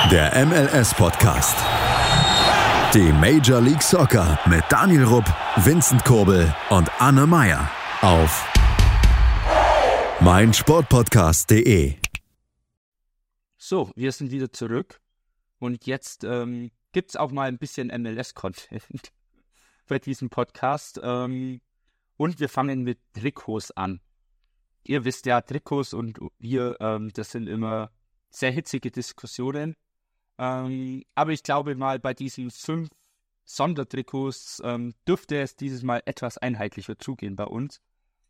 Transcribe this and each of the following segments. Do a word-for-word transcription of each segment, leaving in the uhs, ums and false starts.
Der M L S-Podcast. Die Major League Soccer mit Daniel Rupp, Vincent Kurbel und Anne Meyer auf meinsportpodcast punkt de. So, wir sind wieder zurück und jetzt ähm, gibt es auch mal ein bisschen M L S-Content bei diesem Podcast ähm, und wir fangen mit Trikots an. Ihr wisst ja, Trikots und wir, ähm, das sind immer sehr hitzige Diskussionen. Ähm, aber ich glaube mal, bei diesen fünf Sondertrikots ähm, dürfte es dieses Mal etwas einheitlicher zugehen bei uns.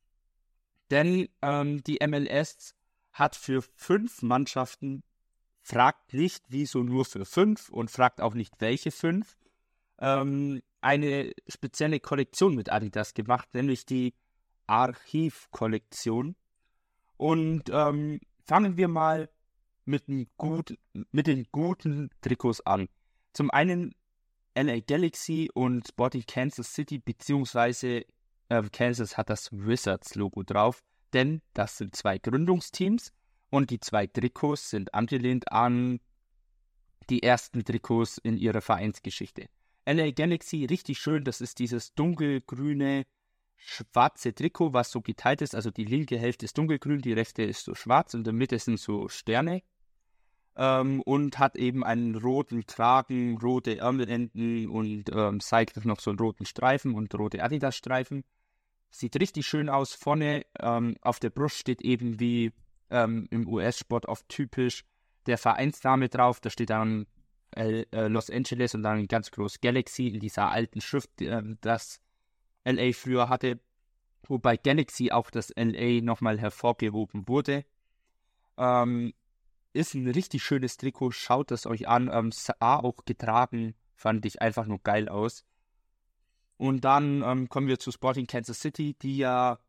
Denn ähm, die M L S hat für fünf Mannschaften, fragt nicht, wieso nur für fünf und fragt auch nicht, welche fünf, ähm, eine spezielle Kollektion mit Adidas gemacht, nämlich die Archiv-Kollektion. Und ähm, fangen wir mal mit den, gut, mit den guten Trikots an. Zum einen L A Galaxy und Sporting Kansas City, beziehungsweise äh, Kansas hat das Wizards-Logo drauf, denn das sind zwei Gründungsteams und die zwei Trikots sind angelehnt an die ersten Trikots in ihrer Vereinsgeschichte. L A Galaxy, richtig schön, das ist dieses dunkelgrüne, schwarze Trikot, was so geteilt ist, also die linke Hälfte ist dunkelgrün, die rechte ist so schwarz und in der Mitte sind so Sterne. Ähm, und hat eben einen roten Kragen, rote Ärmelenden und ähm, seitlich noch so einen roten Streifen und rote Adidas-Streifen. Sieht richtig schön aus. Vorne ähm, auf der Brust steht eben wie ähm, im U S-Sport oft typisch der Vereinsname drauf. Da steht dann äh, äh, Los Angeles und dann ganz groß Galaxy in dieser alten Schrift, äh, das L A früher hatte. Wobei Galaxy auch das L A nochmal hervorgehoben wurde. Ähm, Ist ein richtig schönes Trikot, schaut es euch an, ähm, sah auch getragen, fand ich einfach nur geil aus. Und dann ähm, kommen wir zu Sporting Kansas City, die ja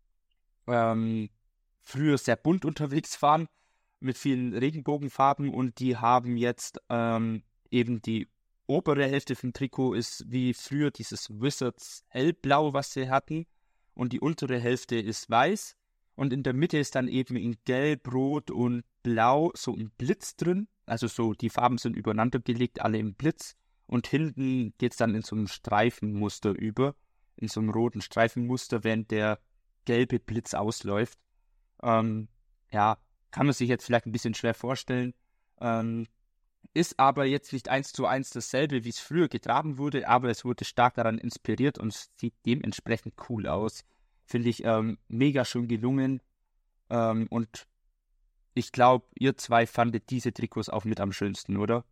ähm, früher sehr bunt unterwegs waren, mit vielen Regenbogenfarben und die haben jetzt ähm, eben die obere Hälfte vom Trikot ist wie früher dieses Wizards hellblau, was sie hatten, und die untere Hälfte ist weiß. Und in der Mitte ist dann eben in Gelb, Rot und Blau so ein Blitz drin. Also so, die Farben sind übereinander gelegt, alle im Blitz. Und hinten geht es dann in so einem Streifenmuster über. In so einem roten Streifenmuster, während der gelbe Blitz ausläuft. Ähm, ja, kann man sich jetzt vielleicht ein bisschen schwer vorstellen. Ähm, ist aber jetzt nicht eins zu eins dasselbe, wie es früher getragen wurde. Aber es wurde stark daran inspiriert und sieht dementsprechend cool aus. Finde ich ähm, mega schön gelungen. Ähm, und ich glaube, ihr zwei fandet diese Trikots auch mit am schönsten, oder?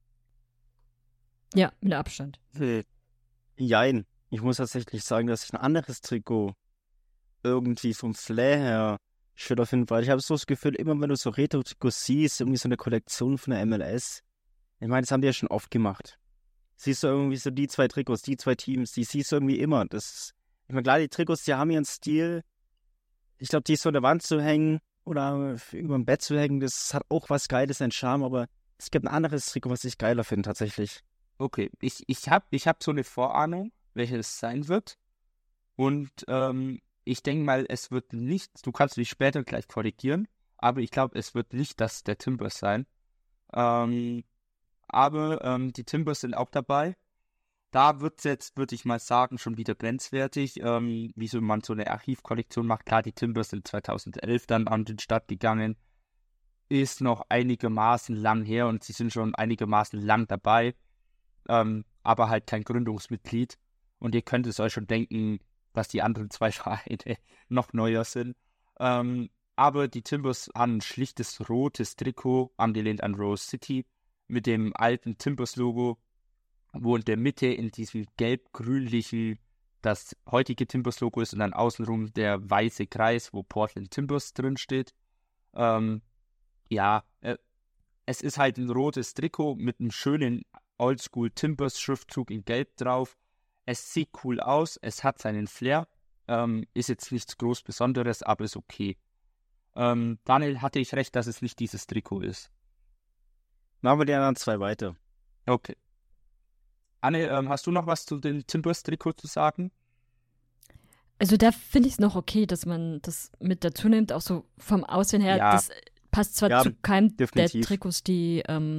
Ja, mit Abstand. Äh, Jein. Ich muss tatsächlich sagen, dass ich ein anderes Trikot irgendwie vom Flair her schöner finde, weil ich habe so das Gefühl, immer wenn du so Retro-Trikots siehst, irgendwie so eine Kollektion von der M L S, ich meine, das haben die ja schon oft gemacht. Siehst du irgendwie so die zwei Trikots, die zwei Teams, die siehst du irgendwie immer. Das Ich meine, klar, die Trikots, die haben ihren Stil. Ich glaube, die so an der Wand zu hängen oder über dem Bett zu hängen, das hat auch was Geiles, einen Charme, aber es gibt ein anderes Trikot, was ich geiler finde, tatsächlich. Okay, ich, ich habe ich hab so eine Vorahnung, welches es sein wird. Und ähm, ich denke mal, es wird nicht, du kannst mich später gleich korrigieren, aber ich glaube, es wird nicht das der Timbers sein. Ähm, aber ähm, die Timbers sind auch dabei. Da wird es jetzt, würde ich mal sagen, schon wieder grenzwertig, ähm, wieso man so eine Archivkollektion macht. Klar, die Timbers sind zweitausendelf dann an den Start gegangen, ist noch einigermaßen lang her und sie sind schon einigermaßen lang dabei, ähm, aber halt kein Gründungsmitglied. Und ihr könnt es euch schon denken, dass die anderen zwei Vereine noch neuer sind. Ähm, aber die Timbers haben ein schlichtes rotes Trikot, angelehnt an Rose City, mit dem alten Timbers-Logo, wo in der Mitte in diesem gelb-grünlichen das heutige Timbers-Logo ist und dann außenrum der weiße Kreis, wo Portland Timbers drin steht. Ähm, ja, äh, es ist halt ein rotes Trikot mit einem schönen Oldschool-Timbers-Schriftzug in Gelb drauf. Es sieht cool aus, es hat seinen Flair, ähm, ist jetzt nichts groß Besonderes, aber ist okay. Ähm, Daniel, hatte ich recht, dass es nicht dieses Trikot ist? Machen wir die anderen zwei weiter. Okay. Anne, ähm, hast du noch was zu den Timbers-Trikot zu sagen? Also da finde ich es noch okay, dass man das mit dazu nimmt, auch so vom Aussehen her. Ja. Das passt zwar Ja, zu keinem definitiv. der Trikots, die, ähm,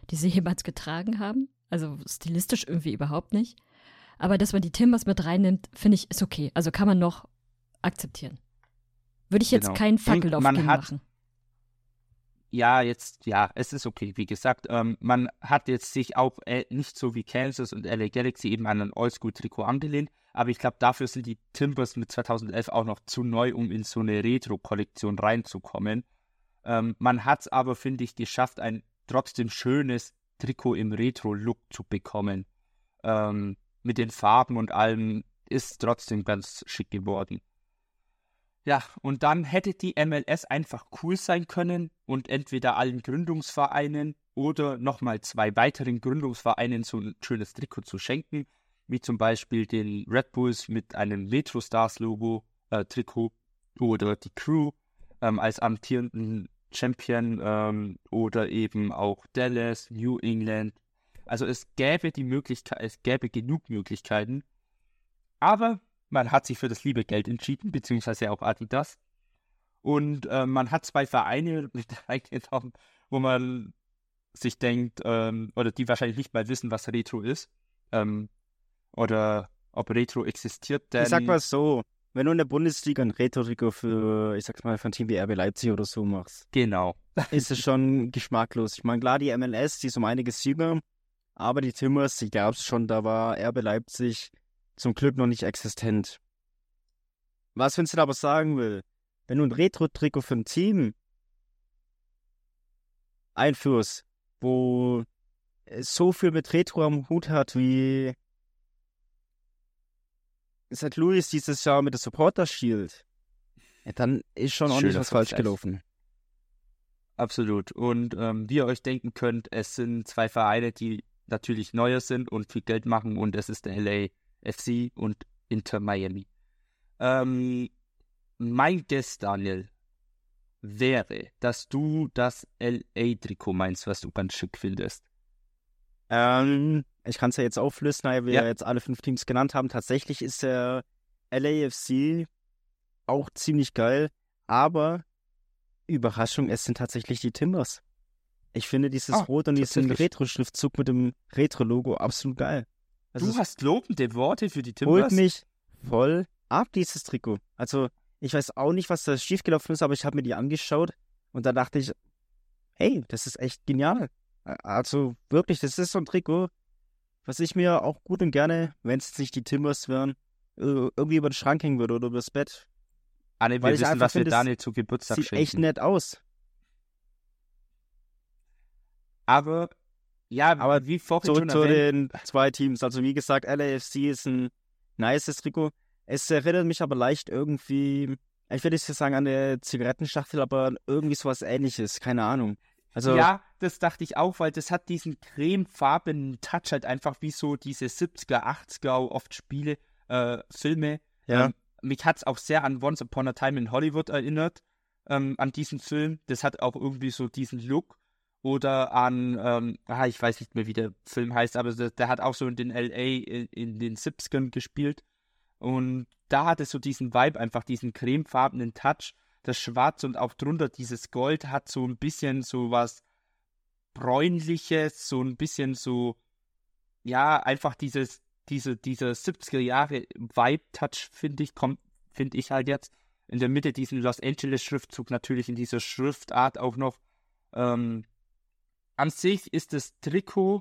die sie jemals getragen haben. Also stilistisch irgendwie überhaupt nicht. Aber dass man die Timbers mit reinnimmt, finde ich, ist okay. Also kann man noch akzeptieren. Würde ich jetzt Genau. keinen Und Fackel auf man den hat- machen. Ja, jetzt, ja, es ist okay. Wie gesagt, ähm, man hat jetzt sich auch äh, nicht so wie Kansas und L A Galaxy eben an ein Oldschool-Trikot angelehnt, aber ich glaube, dafür sind die Timbers mit zweitausendelf auch noch zu neu, um in so eine Retro-Kollektion reinzukommen. Ähm, man hat es aber, finde ich, geschafft, ein trotzdem schönes Trikot im Retro-Look zu bekommen. Ähm, mit den Farben und allem ist trotzdem ganz schick geworden. Ja, und dann hätte die M L S einfach cool sein können und entweder allen Gründungsvereinen oder nochmal zwei weiteren Gründungsvereinen so ein schönes Trikot zu schenken, wie zum Beispiel den Red Bulls mit einem Metro Stars Logo äh, Trikot oder die Crew ähm, als amtierenden Champion ähm, oder eben auch Dallas, New England. Also es gäbe die Möglichkeit, es gäbe genug Möglichkeiten, aber man hat sich für das liebe Geld entschieden, beziehungsweise auch Adidas. Und äh, man hat zwei Vereine mit reingenommen, wo man sich denkt, ähm, oder die wahrscheinlich nicht mal wissen, was Retro ist. Ähm, oder ob Retro existiert. Denn Ich sag mal so, wenn du in der Bundesliga ein Retro-Trikot für, ich sag's mal, für ein Team wie R B Leipzig oder so machst, Genau. ist es schon geschmacklos. Ich meine, klar, die M L S, die ist um einiges jünger, aber die Timbers, die gab's schon, da war R B Leipzig zum Glück noch nicht existent. Was Vincent aber sagen will, wenn du ein Retro-Trikot für ein Team einführst, wo es so viel mit Retro am Hut hat, wie Sankt Louis dieses Jahr mit der Supporter Shield, ja, dann ist schon ordentlich Schöner was falsch Vergleich. gelaufen. Absolut. Und ähm, wie ihr euch denken könnt, es sind zwei Vereine, die natürlich neuer sind und viel Geld machen, und es ist der L A F C und Inter Miami. Ähm, mein Guess, Daniel, wäre, dass du das L A-Trikot meinst, was du ganz schick findest. Ähm, ich kann es ja jetzt auflösen, weil wir Ja. jetzt alle fünf Teams genannt haben. Tatsächlich ist der L A F C auch ziemlich geil, aber Überraschung, es sind tatsächlich die Timbers. Ich finde dieses Ah, Rot und diesen tatsächlich. Retro-Schriftzug mit dem Retro-Logo absolut geil. Also Du es hast lobende Worte für die holt Timbers. mich voll ab, dieses Trikot. Also ich weiß auch nicht, was da schiefgelaufen ist, aber ich habe mir die angeschaut und da dachte ich, hey, das ist echt genial. Also wirklich, das ist so ein Trikot, was ich mir auch gut und gerne, wenn es jetzt nicht die Timbers wären, äh, irgendwie über den Schrank hängen würde oder übers Bett. Anne, wir weil ich wissen, einfach was wir finde, es Daniel zu Geburtstag Sieht schenken. echt nett aus. Aber, ja, Aber wie vorhin Zurück schon zu erwähnt, den zwei Teams. Also wie gesagt, L A F C ist ein nices Trikot. Es erinnert mich aber leicht irgendwie, ich will nicht sagen an der Zigarettenschachtel, aber irgendwie sowas Ähnliches. Keine Ahnung. Also ja, das dachte ich auch, weil das hat diesen cremefarbenen Touch halt einfach wie so diese siebziger, achtziger oft Spiele, äh, Filme. ja, Ähm, mich hat es auch sehr an Once Upon a Time in Hollywood erinnert, ähm, an diesen Film. Das hat auch irgendwie so diesen Look. Oder an, ähm, ah, ich weiß nicht mehr, wie der Film heißt, aber der, der hat auch so in den L A in, in den siebzigern gespielt. Und da hat es so diesen Vibe, einfach diesen cremefarbenen Touch. Das Schwarz und auch drunter dieses Gold hat so ein bisschen so was Bräunliches, so ein bisschen so, ja, einfach dieses, diese, dieser siebziger Jahre Vibe-Touch, finde ich, kommt, finde ich halt jetzt. In der Mitte diesen Los Angeles-Schriftzug natürlich in dieser Schriftart auch noch. Ähm, an sich ist das Trikot,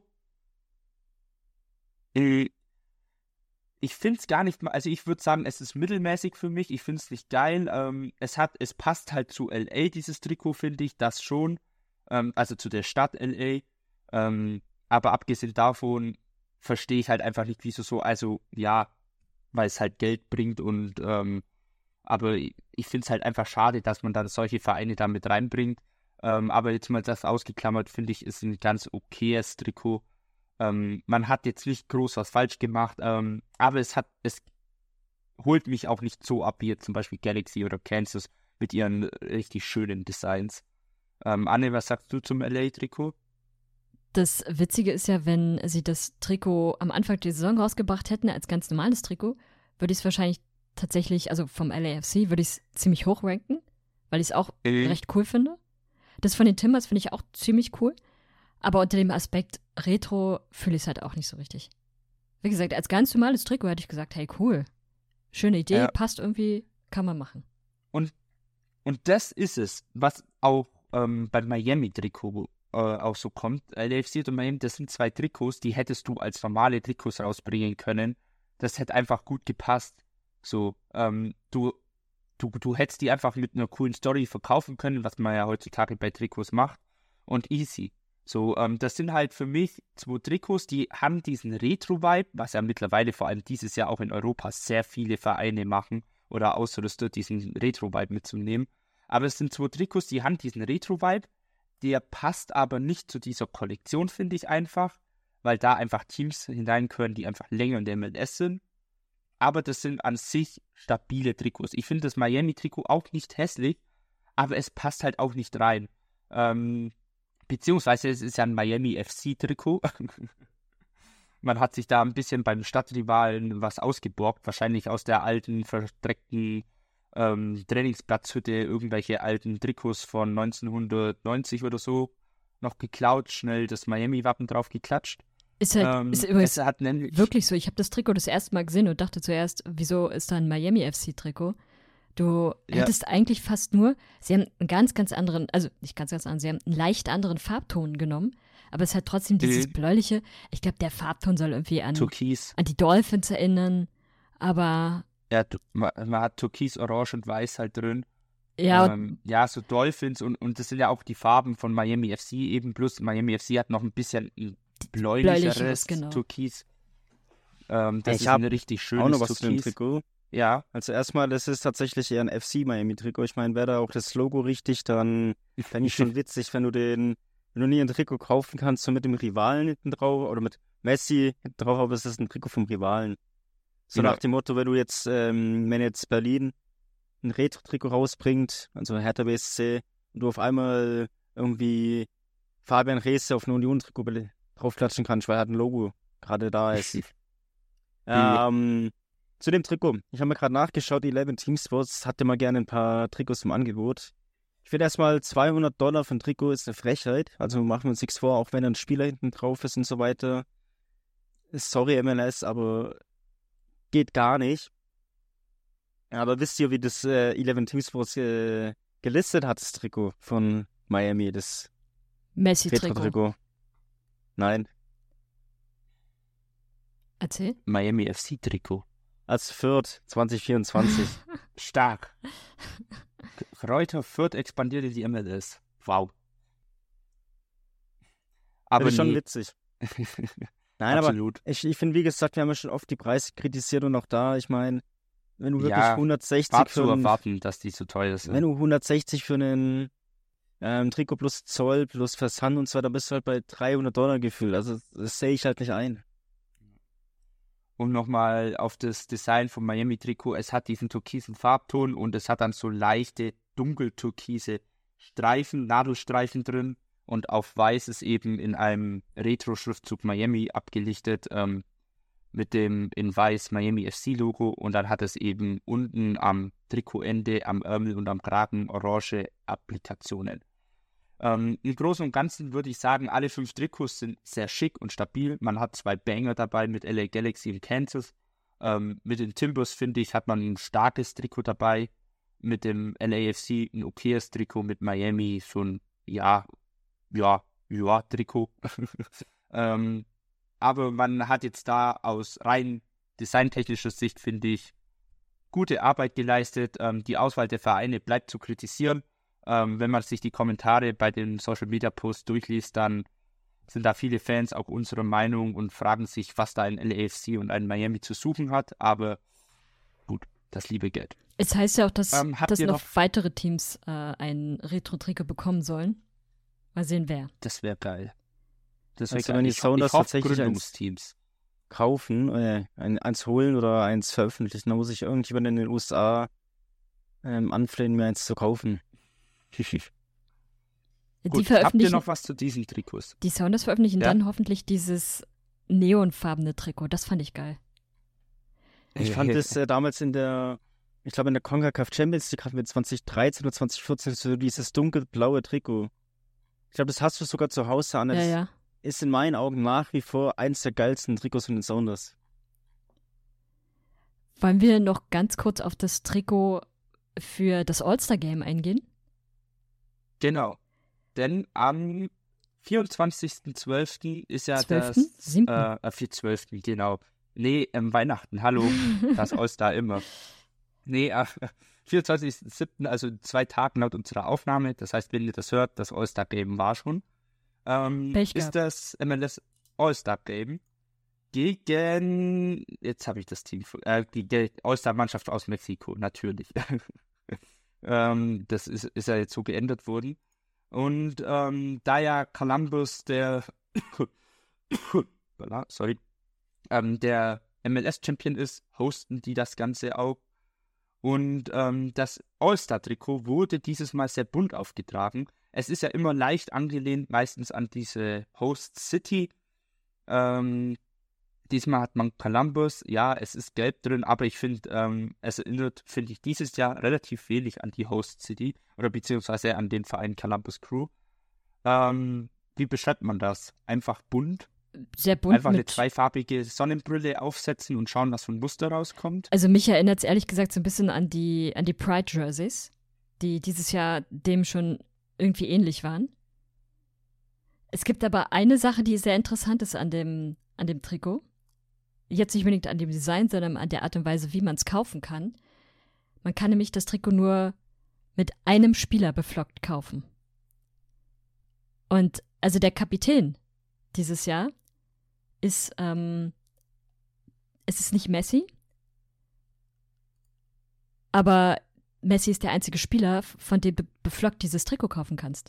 äh, ich finde es gar nicht mal, also ich würde sagen, es ist mittelmäßig für mich, ich finde es nicht geil, ähm, es hat, es passt halt zu L A, dieses Trikot, finde ich, das schon, ähm, also zu der Stadt L A, ähm, aber abgesehen davon verstehe ich halt einfach nicht, wieso so, also ja, weil es halt Geld bringt und, ähm, aber ich, ich finde es halt einfach schade, dass man dann solche Vereine da mit reinbringt, ähm, aber jetzt mal das ausgeklammert, finde ich, ist ein ganz okayes Trikot. Ähm, man hat jetzt nicht groß was falsch gemacht, ähm, aber es hat, es holt mich auch nicht so ab wie jetzt zum Beispiel Galaxy oder Kansas mit ihren richtig schönen Designs. Ähm, Anne, was sagst du zum L A-Trikot? Das Witzige ist ja, wenn sie das Trikot am Anfang der Saison rausgebracht hätten als ganz normales Trikot, würde ich es wahrscheinlich tatsächlich, also vom L A F C, würde ich es ziemlich hoch ranken, weil ich es auch Mhm. recht cool finde. Das von den Timbers finde ich auch ziemlich cool. Aber unter dem Aspekt Retro fühle ich es halt auch nicht so richtig. Wie gesagt, als ganz normales Trikot hätte ich gesagt, hey, cool. Schöne Idee, Ja. passt irgendwie, kann man machen. Und das ist es, was auch ähm, beim Miami-Trikot äh, auch so kommt. L A F C und Miami, das sind zwei Trikots, die hättest du als normale Trikots rausbringen können. Das hätte einfach gut gepasst. So, ähm, du, du, du hättest die einfach mit einer coolen Story verkaufen können, was man ja heutzutage bei Trikots macht. Und easy. So, ähm, das sind halt für mich zwei Trikots, die haben diesen Retro-Vibe, was ja mittlerweile vor allem dieses Jahr auch in Europa sehr viele Vereine machen oder Ausrüster, diesen Retro-Vibe mitzunehmen. Aber es sind zwei Trikots, die haben diesen Retro-Vibe, der passt aber nicht zu dieser Kollektion, finde ich einfach, weil da einfach Teams hineingehören, die einfach länger in der M L S sind. Aber das sind an sich stabile Trikots. Ich finde das Miami-Trikot auch nicht hässlich, aber es passt halt auch nicht rein. Ähm, beziehungsweise es ist ja ein Miami F C-Trikot. Man hat sich da ein bisschen beim Stadtrivalen was ausgeborgt, wahrscheinlich aus der alten, verdreckten ähm, Trainingsplatzhütte, irgendwelche alten Trikots von neunzehnhundertneunzig oder so noch geklaut, schnell das Miami-Wappen drauf geklatscht. Ist halt Ähm, ist übrigens es hat nämlich wirklich so. Ich habe das Trikot das erste Mal gesehen und dachte zuerst, wieso ist da ein Miami F C-Trikot? Du Ja. hättest eigentlich fast nur, sie haben einen ganz, ganz anderen, also nicht ganz, ganz anderen, sie haben einen leicht anderen Farbton genommen, aber es hat trotzdem dieses Mhm. bläuliche, ich glaube, der Farbton soll irgendwie an, Türkis. an die Dolphins erinnern, aber Ja, tu- man, man hat Türkis, Orange und Weiß halt drin. ja, ähm, ja, so Dolphins und, und das sind ja auch die Farben von Miami F C eben, plus Miami F C hat noch ein bisschen ein bläulicheres bläulicheres, genau. Türkis. Ähm, das Ich ist hab ein richtig Auch schönes noch was zu dem Türkis. Trikot. Ja, Also erstmal, das ist tatsächlich eher ein F C-Miami-Trikot. Ich meine, wäre da auch das Logo richtig, dann fände ich schon witzig, wenn du den, wenn du nie ein Trikot kaufen kannst, so mit dem Rivalen hinten drauf oder mit Messi hinten drauf, aber es ist ein Trikot vom Rivalen. So Genau. nach dem Motto, wenn du jetzt, ähm, wenn jetzt Berlin ein Retro-Trikot rausbringt, also Hertha B S C, und du auf einmal irgendwie Fabian Reese auf ein Union-Trikot be- draufklatschen kannst, weil halt ein Logo gerade da ist. ähm, zu dem Trikot. Ich habe mir gerade nachgeschaut, Eleven Team Sports hatte mal gerne ein paar Trikots im Angebot. Ich finde erstmal zweihundert Dollar für ein Trikot ist eine Frechheit. Also machen wir uns nichts vor, auch wenn ein Spieler hinten drauf ist und so weiter. Sorry M L S, aber geht gar nicht. Aber wisst ihr, wie das äh, Eleven Team Sports äh, gelistet hat, das Trikot von Miami, das Messi-Trikot. Retro-Trikot? Nein, Erzähl. Miami F C-Trikot. als Fürth zwanzig vierundzwanzig. Stark. Kräuter Fürth expandiert in die M L S. Wow. Aber Aber schon nee. witzig. Nein, aber Absolut. ich, ich finde, wie gesagt, wir haben ja schon oft die Preise kritisiert und auch da, ich meine, wenn du wirklich Ja, hundertsechzig War für zu einen, erwarten, dass die so teuer sind. wenn du hundertsechzig für einen ähm, Trikot plus Zoll plus Versand und so weiter, bist du halt bei dreihundert Dollar gefühlt. Also das sehe ich halt nicht ein. Um nochmal auf das Design vom Miami-Trikot, es hat diesen türkisen Farbton und es hat dann so leichte, dunkeltürkise Streifen, Nadelstreifen drin und auf weiß ist eben in einem Retro-Schriftzug Miami abgelichtet, ähm, mit dem in weiß Miami F C-Logo und dann hat es eben unten am Trikotende, am Ärmel und am Kragen orange Applikationen. Ähm, Im Großen und Ganzen würde ich sagen, alle fünf Trikots sind sehr schick und stabil. Man hat zwei Banger dabei mit L A Galaxy und Kansas. Ähm, mit den Timbers, finde ich, hat man ein starkes Trikot dabei. Mit dem L A F C ein okayes Trikot, mit Miami so ein, ja, ja, ja, Trikot. ähm, aber man hat jetzt da aus rein designtechnischer Sicht, finde ich, gute Arbeit geleistet. Ähm, die Auswahl der Vereine bleibt zu kritisieren. Ähm, wenn man sich die Kommentare bei den Social-Media-Posts durchliest, dann sind da viele Fans auch unserer Meinung und fragen sich, was da ein L A F C und ein Miami zu suchen hat. Aber gut, das liebe Geld. Es heißt ja auch, dass, Ähm, habt dass ihr noch, noch- weitere Teams äh, ein Retro-Trikot bekommen sollen. Mal sehen, wer. Das wäre geil. Das wäre Also geil. wenn die Ich, Sounders ich hoffe, tatsächlich eins- Gründungsteams. Kaufen, äh, ein, eins holen oder eins veröffentlichen, dann muss ich irgendjemand in den U S A ähm, anflehen, mir eins zu kaufen. Die Gut, habt ihr veröffentlichen, noch was zu diesen Trikots? die Sounders veröffentlichen Ja? dann hoffentlich dieses neonfarbene Trikot. Das fand ich geil. Ich fand es äh, damals in der, ich glaube in der CONCACAF Champions League hatten wir zwanzig dreizehn oder zwanzig vierzehn so dieses dunkelblaue Trikot. Ich glaube, das hast du sogar zu Hause an. Ja, Das ja. ist in meinen Augen nach wie vor eins der geilsten Trikots von den Sounders. Wollen wir noch ganz kurz auf das Trikot für das All-Star-Game eingehen? Genau. Denn am vierundzwanzigsten zwölften ist ja zwölften? das... siebten Äh, äh, vier zwölften, genau. Nee, ähm, Weihnachten, hallo. Das All-Star immer. Nee, äh, vierundzwanzigsten siebten, also in zwei Tagen laut unserer Aufnahme. Das heißt, wenn ihr das hört, das All-Star-Game war schon. Ähm, Pech ist gehabt. das M L S All-Star-Game gegen, jetzt habe ich das Team, äh, die All-Star-Mannschaft aus Mexiko, natürlich. ähm, das ist, ist ja jetzt so geändert worden. Und ähm, da ja Columbus der, sorry, ähm, der M L S-Champion ist, hosten die das Ganze auch. Und ähm, das All-Star-Trikot wurde dieses Mal sehr bunt aufgetragen. Es ist ja immer leicht angelehnt, meistens an diese Host City. Ähm, diesmal hat man Columbus. Ja, es ist gelb drin, aber ich finde, ähm, es erinnert, finde ich, dieses Jahr relativ wenig an die Host City oder beziehungsweise an den Verein Columbus Crew. Ähm, wie beschreibt man das? Einfach bunt? Sehr bunt Einfach eine mit... zweifarbige Sonnenbrille aufsetzen und schauen, was für ein Muster rauskommt. Also mich erinnert es ehrlich gesagt so ein bisschen an die, an die Pride-Jerseys, die dieses Jahr dem schon irgendwie ähnlich waren. Es gibt aber eine Sache, die sehr interessant ist an dem, an dem Trikot. Jetzt nicht unbedingt an dem Design, sondern an der Art und Weise, wie man es kaufen kann. Man kann nämlich das Trikot nur mit einem Spieler beflockt kaufen. Und also der Kapitän dieses Jahr ist, ähm, es ist nicht Messi, aber Messi ist der einzige Spieler, von dem du beflockt dieses Trikot kaufen kannst.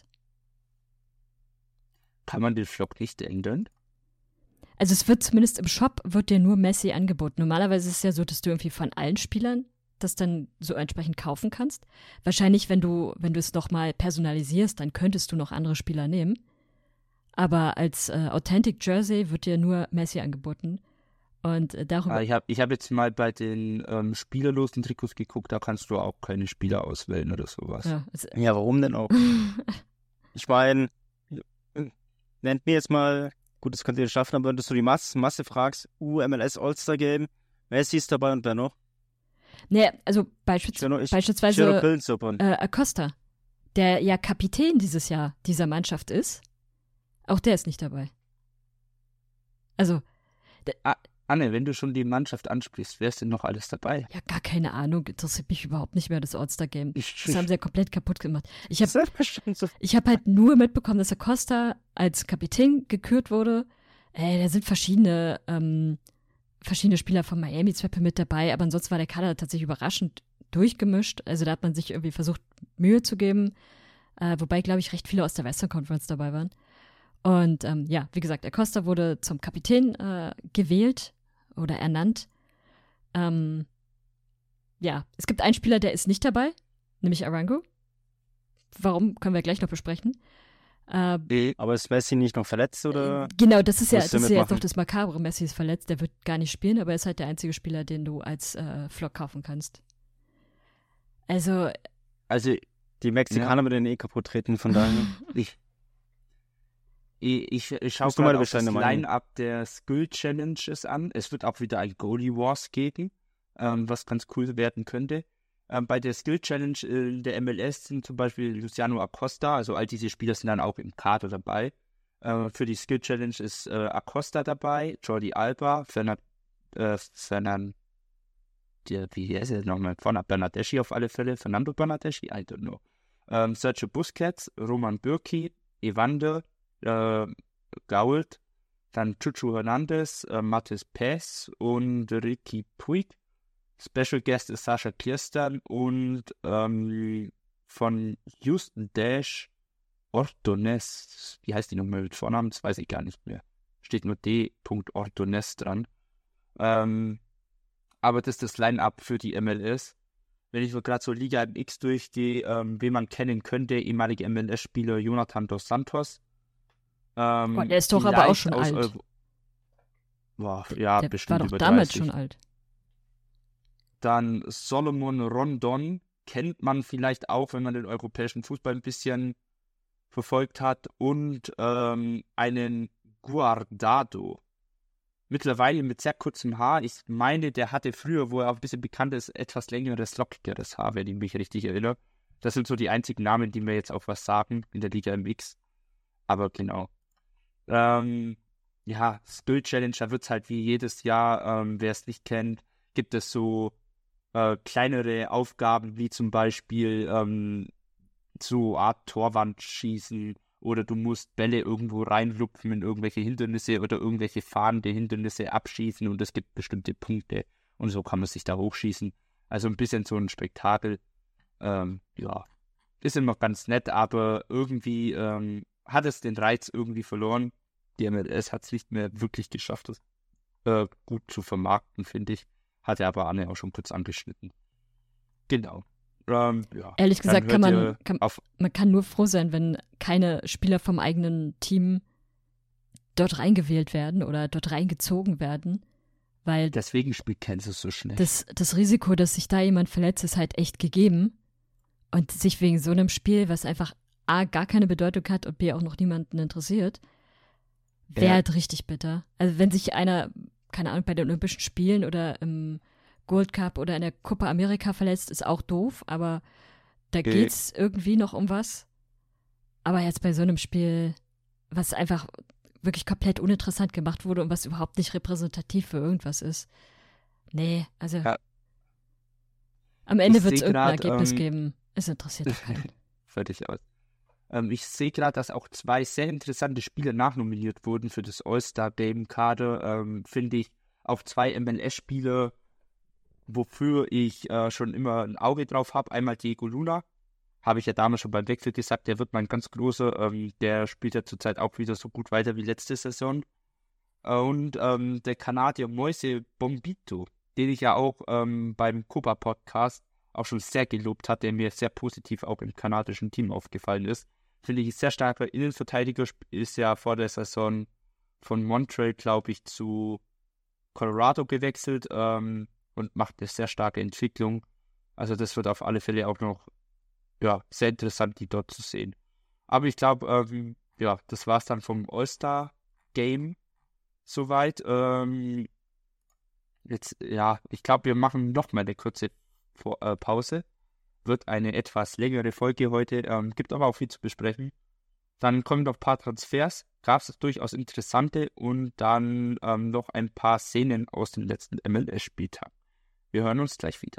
Kann man den Flock nicht ändern? Also es wird zumindest im Shop, wird dir nur Messi angeboten. Normalerweise ist es ja so, dass du irgendwie von allen Spielern das dann so entsprechend kaufen kannst. Wahrscheinlich, wenn du, wenn du es noch mal personalisierst, dann könntest du noch andere Spieler nehmen. Aber als äh, Authentic Jersey wird dir nur Messi angeboten. Und äh, darüber... Ah, ich habe ich hab jetzt mal bei den ähm, spielerlosen Trikots geguckt, da kannst du auch keine Spieler auswählen oder sowas. Ja, es, Ja, warum denn auch? Ich meine, nennt mir jetzt mal, gut, das könnt ihr schaffen, aber wenn du so die Masse, Masse fragst, U M L S All-Star-Game, Messi ist dabei und wer noch? nee, also beispiels, Ich höre noch, ich, beispielsweise ich höre noch Pillensuppern. äh, Acosta, der ja Kapitän dieses Jahr dieser Mannschaft ist, auch der ist nicht dabei. Also, Anne, wenn du schon die Mannschaft ansprichst, wer ist denn noch alles dabei? ja, gar keine Ahnung, interessiert mich überhaupt nicht mehr, das All-Star-Game. Ich, Das haben sie ja komplett kaputt gemacht. Ich habe Selbstverständlich so. ich hab halt nur mitbekommen, dass Acosta als Kapitän gekürt wurde. Äh, da sind verschiedene, ähm, verschiedene Spieler von Miami zwar mit dabei, aber ansonsten war der Kader tatsächlich überraschend durchgemischt. Also da hat man sich irgendwie versucht, Mühe zu geben. Äh, wobei, glaube ich, recht viele aus der Western Conference dabei waren. Und ähm, ja, wie gesagt, Acosta wurde zum Kapitän äh, gewählt oder ernannt. Ähm, ja, es gibt einen Spieler, der ist nicht dabei, nämlich Arango. Warum, können wir gleich noch besprechen. Äh, nee. Aber ist Messi nicht noch verletzt, oder? genau, das ist ja, Musst das du ist ja jetzt mitmachen? noch das Makabre. Messi ist verletzt, der wird gar nicht spielen, aber er ist halt der einzige Spieler, den du als äh, Flock kaufen kannst. Also, Also, Die Mexikaner mit den eh kaputt treten, von daher. ich, ich, ich, ich schaue Musst du mal gerade auf das deine Meinung. Line-Up der Skill Challenges an. Es wird auch wieder ein Goalie Wars geben, ähm, was ganz cool werden könnte. Ähm, bei der Skill Challenge in der M L S sind zum Beispiel Luciano Acosta, also all diese Spieler sind dann auch im Kader dabei. Äh, für die Skill Challenge ist äh, Acosta dabei, Jordi Alba, Fernand, äh, Fernand, der, wie heißt er nochmal? Fernand Bernardeschi auf alle Fälle, Fernando Bernardeschi, I don't know. Ähm, Sergio Busquets, Roman Bürki, Evander, äh, Gault, dann Chuchu Hernandez, äh, Mathis Pes und Ricky Puig. Special Guest ist Sascha Kirsten und ähm, von Houston Dash Ordonez. Wie heißt die nochmal mit Vornamen? Das weiß ich gar nicht mehr. Steht nur D. Ordonez dran. Ähm, aber das ist das Line-Up für die M L S. Wenn ich so gerade so Liga M X durchgehe, ähm, wen man kennen könnte, ehemalige M L S-Spieler Jonathan Dos Santos. Ähm, boah, der ist doch aber auch vielleicht schon aus alt. Euro- Boah, ja, der bestimmt war doch über damals dreißig. schon alt. Dann Solomon Rondon kennt man vielleicht auch, wenn man den europäischen Fußball ein bisschen verfolgt hat und ähm, einen Guardado. Mittlerweile mit sehr kurzem Haar. Ich meine, der hatte früher, wo er auch ein bisschen bekannt ist, etwas längeres, lockigeres Haar, wenn ich mich richtig erinnere. Das sind so die einzigen Namen, die mir jetzt auch was sagen in der Liga M X. Aber genau. Ähm, ja, Skill Challenge, da wird es halt wie jedes Jahr, ähm, wer es nicht kennt, gibt es so äh, kleinere Aufgaben, wie zum Beispiel ähm, so Art Torwand schießen oder du musst Bälle irgendwo reinlupfen in irgendwelche Hindernisse oder irgendwelche fahrende Hindernisse abschießen und es gibt bestimmte Punkte und so kann man sich da hochschießen. Also ein bisschen so ein Spektakel. Ähm, ja, ist immer ganz nett, aber irgendwie ähm, hat es den Reiz irgendwie verloren. Die M L S hat es nicht mehr wirklich geschafft, das äh, gut zu vermarkten, finde ich. Hatte aber Anne auch schon kurz angeschnitten. Genau. Ähm, ja. Ehrlich Dann gesagt kann hört man, ihr kann, auf, man kann nur froh sein, wenn keine Spieler vom eigenen Team dort reingewählt werden oder dort reingezogen werden, weil deswegen spielt Kansas so schnell. das, das Risiko, dass sich da jemand verletzt, ist halt echt gegeben. Und sich wegen so einem Spiel, was einfach A, gar keine Bedeutung hat und B, auch noch niemanden interessiert, wäre Ja. halt richtig bitter. Also wenn sich einer, keine Ahnung, bei den Olympischen Spielen oder im Gold Cup oder in der Copa America verletzt, ist auch doof, aber da Okay. geht's irgendwie noch um was. Aber jetzt bei so einem Spiel, was einfach wirklich komplett uninteressant gemacht wurde und was überhaupt nicht repräsentativ für irgendwas ist. Nee, also Ja. am Ende Ich wird es seh irgendein grad, Ergebnis ähm, geben. Es interessiert doch keinen. Fertig aus. Ähm, ich sehe gerade, dass auch zwei sehr interessante Spieler nachnominiert wurden für das All-Star-Game-Kader. Ähm, Finde ich auch zwei M L S-Spieler, wofür ich äh, schon immer ein Auge drauf habe. Einmal Diego Luna, habe ich ja damals schon beim Wechsel gesagt, der wird mein ganz großer. Ähm, der spielt ja zurzeit auch wieder so gut weiter wie letzte Saison. Und ähm, der Kanadier Moise Bombito, den ich ja auch ähm, beim Copa-Podcast auch schon sehr gelobt hat, der mir sehr positiv auch im kanadischen Team aufgefallen ist. Finde ich ein sehr starker Innenverteidiger, sp- ist ja vor der Saison von Montreal, glaube ich, zu Colorado gewechselt ähm, und macht eine sehr starke Entwicklung. Also das wird auf alle Fälle auch noch ja, sehr interessant, die dort zu sehen. Aber ich glaube, ähm, ja, das war es dann vom All-Star-Game soweit. Ähm, jetzt, ja, ich glaube, wir machen noch mal eine kurze Vor äh, Pause. Wird eine etwas längere Folge heute, ähm, gibt aber auch viel zu besprechen. Dann kommen noch ein paar Transfers, gab es durchaus interessante und dann ähm, noch ein paar Szenen aus dem letzten M L S-Spieltag. Wir hören uns gleich wieder.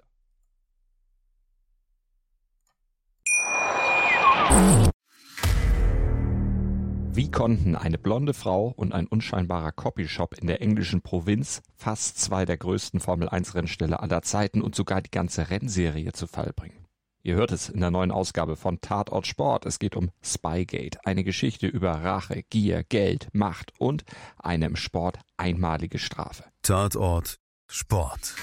Wie konnten eine blonde Frau und ein unscheinbarer Copyshop in der englischen Provinz fast zwei der größten Formel eins Rennställe aller Zeiten und sogar die ganze Rennserie zu Fall bringen? Ihr hört es in der neuen Ausgabe von Tatort Sport. Es geht um Spygate, eine Geschichte über Rache, Gier, Geld, Macht und eine im Sport einmalige Strafe. Tatort Sport.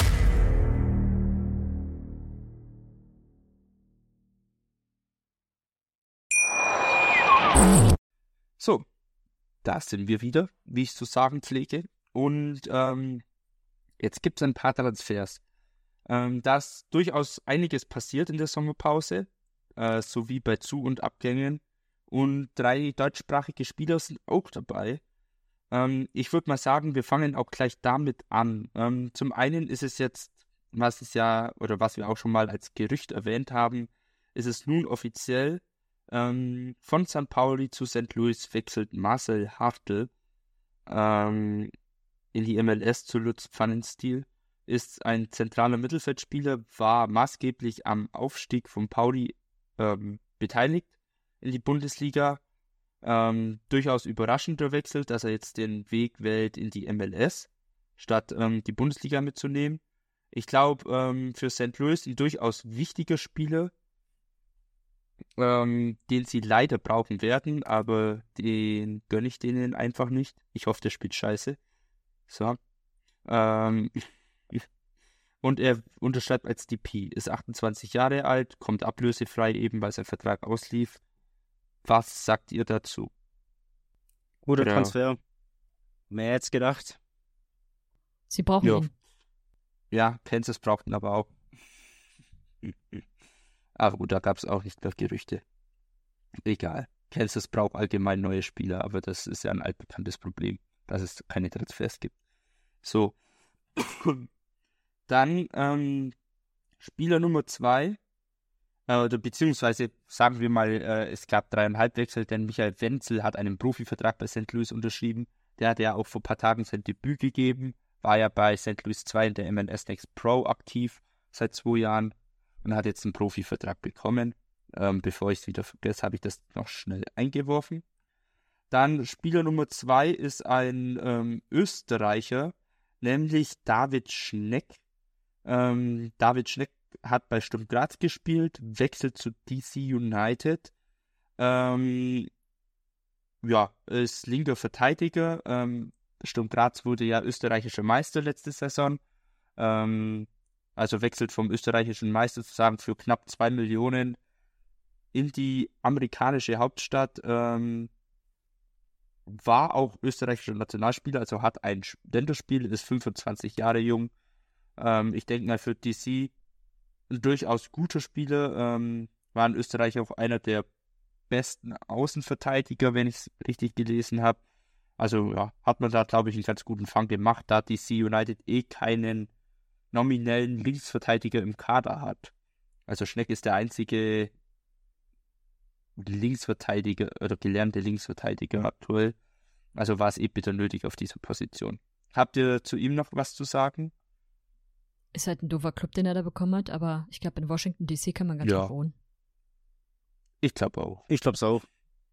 So, da sind wir wieder, wie ich zu sagen pflege. Und ähm, jetzt gibt es ein paar Transfers. Ähm, da ist durchaus einiges passiert in der Sommerpause, äh, sowie bei Zu- und Abgängen. Und drei deutschsprachige Spieler sind auch dabei. Ähm, ich würde mal sagen, wir fangen auch gleich damit an. Ähm, zum einen ist es jetzt, was es ja, oder was wir auch schon mal als Gerücht erwähnt haben, ist es nun offiziell, ähm, von Sankt Pauli zu Sankt Louis wechselt Marcel Hartl ähm, in die M L S zu Lutz Pfannenstiel. Ist ein zentraler Mittelfeldspieler, war maßgeblich am Aufstieg von Pauli ähm, beteiligt in die Bundesliga. Ähm, durchaus überraschender Wechsel, dass er jetzt den Weg wählt in die M L S, statt ähm, die Bundesliga mitzunehmen. Ich glaube, ähm, für Sankt Louis ein durchaus wichtiger Spieler, ähm, den sie leider brauchen werden, aber den gönne ich denen einfach nicht. Ich hoffe, der spielt scheiße. So. Ähm, und er unterschreibt als D P, ist achtundzwanzig Jahre alt, kommt ablösefrei, eben weil sein Vertrag auslief. Was sagt ihr dazu? Guter Ja. Transfer. Mehr jetzt gedacht. Sie brauchen Ja. ihn. Ja, Kansas braucht ihn aber auch. Aber gut, da gab es auch nicht mehr Gerüchte. Egal. Kansas braucht allgemein neue Spieler, aber das ist ja ein altbekanntes Problem, dass es keine Transfers gibt. So. Dann ähm, Spieler Nummer zwei, äh, oder beziehungsweise sagen wir mal, äh, es gab dreieinhalb Wechsel, denn Michael Wenzel hat einen Profivertrag bei Sankt Louis unterschrieben. Der hat ja auch vor ein paar Tagen sein Debüt gegeben, war ja bei Sankt Louis zwei in der M L S Next Pro aktiv seit zwei Jahren und hat jetzt einen Profivertrag bekommen. Ähm, bevor ich es wieder vergesse, habe ich das noch schnell eingeworfen. Dann Spieler Nummer zwei ist ein ähm, Österreicher, nämlich David Schneck. Ähm, David Schneck hat bei Sturm Graz gespielt, wechselt zu D C United. Ähm, ja, ist linker Verteidiger. Ähm, Sturm Graz wurde ja österreichischer Meister letzte Saison. Ähm, also wechselt vom österreichischen Meister sozusagen für knapp zwei Millionen in die amerikanische Hauptstadt. Ähm, war auch österreichischer Nationalspieler, also hat ein Länderspiel, ist fünfundzwanzig Jahre jung. Ähm, ich denke mal für D C ein durchaus guter Spieler. Ähm, war in Österreich auch einer der besten Außenverteidiger, wenn ich es richtig gelesen habe. Also ja, hat man da, glaube ich, einen ganz guten Fang gemacht, da D C United eh keinen nominellen Linksverteidiger im Kader hat. Also Schneck ist der einzige Linksverteidiger oder gelernte Linksverteidiger aktuell. Also war es eh bitter nötig auf dieser Position. Habt ihr zu ihm noch was zu sagen? Ist halt ein doofer Club, den er da bekommen hat, aber ich glaube, in Washington D C kann man ganz Ja. gut wohnen. Ich glaube auch. Ich glaube es auch.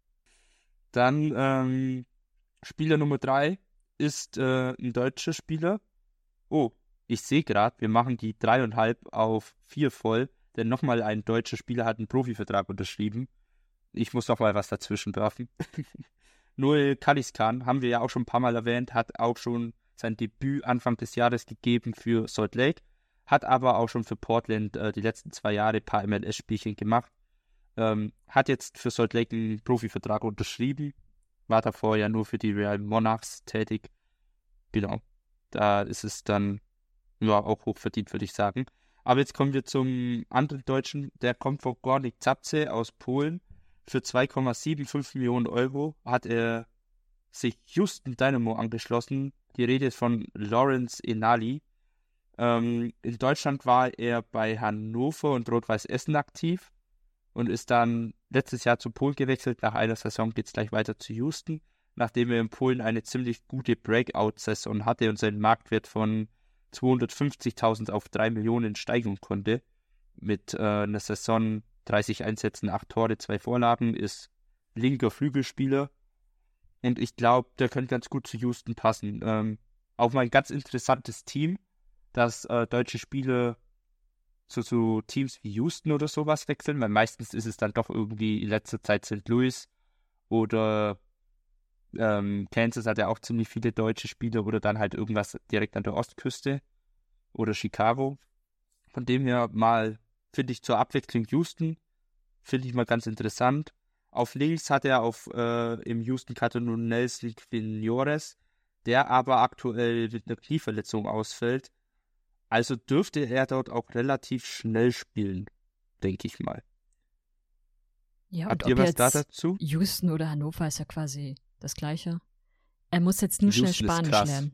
Dann ähm, Spieler Nummer drei ist äh, ein deutscher Spieler. Oh, ich sehe gerade, wir machen die dreieinhalb auf vier voll, denn nochmal ein deutscher Spieler hat einen Profivertrag unterschrieben. Ich muss noch mal was dazwischen werfen. Noel Kaliskan, haben wir ja auch schon ein paar Mal erwähnt, hat auch schon sein Debüt Anfang des Jahres gegeben für Salt Lake, hat aber auch schon für Portland äh, die letzten zwei Jahre ein paar M L S-Spielchen gemacht. Ähm, hat jetzt für Salt Lake einen Profivertrag unterschrieben, war davor ja nur für die Real Monarchs tätig. Genau, da ist es dann ja auch hochverdient, würde ich sagen. Aber jetzt kommen wir zum anderen Deutschen, der kommt von Górnik Zabrze aus Polen. Für zwei Komma fünfundsiebzig Millionen Euro hat er sich Houston Dynamo angeschlossen. Die Rede ist von Lawrence Enali. Ähm, in Deutschland war er bei Hannover und Rot-Weiß Essen aktiv und ist dann letztes Jahr zu Polen gewechselt. Nach einer Saison geht es gleich weiter zu Houston, nachdem er in Polen eine ziemlich gute Breakout-Saison hatte und seinen Marktwert von zweihundertfünfzigtausend auf drei Millionen steigern konnte. Mit äh, einer Saison dreißig Einsätzen, acht Tore, zwei Vorlagen, ist linker Flügelspieler. Und ich glaube, der könnte ganz gut zu Houston passen. Ähm, auch mal ein ganz interessantes Team, dass äh, deutsche Spieler zu so Teams wie Houston oder sowas wechseln, weil meistens ist es dann doch irgendwie in letzter Zeit Sankt Louis oder ähm, Kansas hat ja auch ziemlich viele deutsche Spieler oder dann halt irgendwas direkt an der Ostküste oder Chicago. Von dem her mal, finde ich zur Abwechslung Houston, finde ich mal ganz interessant. Auf links hat er auf äh, im Houston-Kader nun Nelson Quinones, der aber aktuell mit einer Knieverletzung ausfällt. Also dürfte er dort auch relativ schnell spielen, denke ich mal. Ja, Habt und ihr ob was jetzt da dazu? Houston oder Hannover ist ja quasi das Gleiche. Er muss jetzt nur schnell Houston ist Spanisch krass. lernen.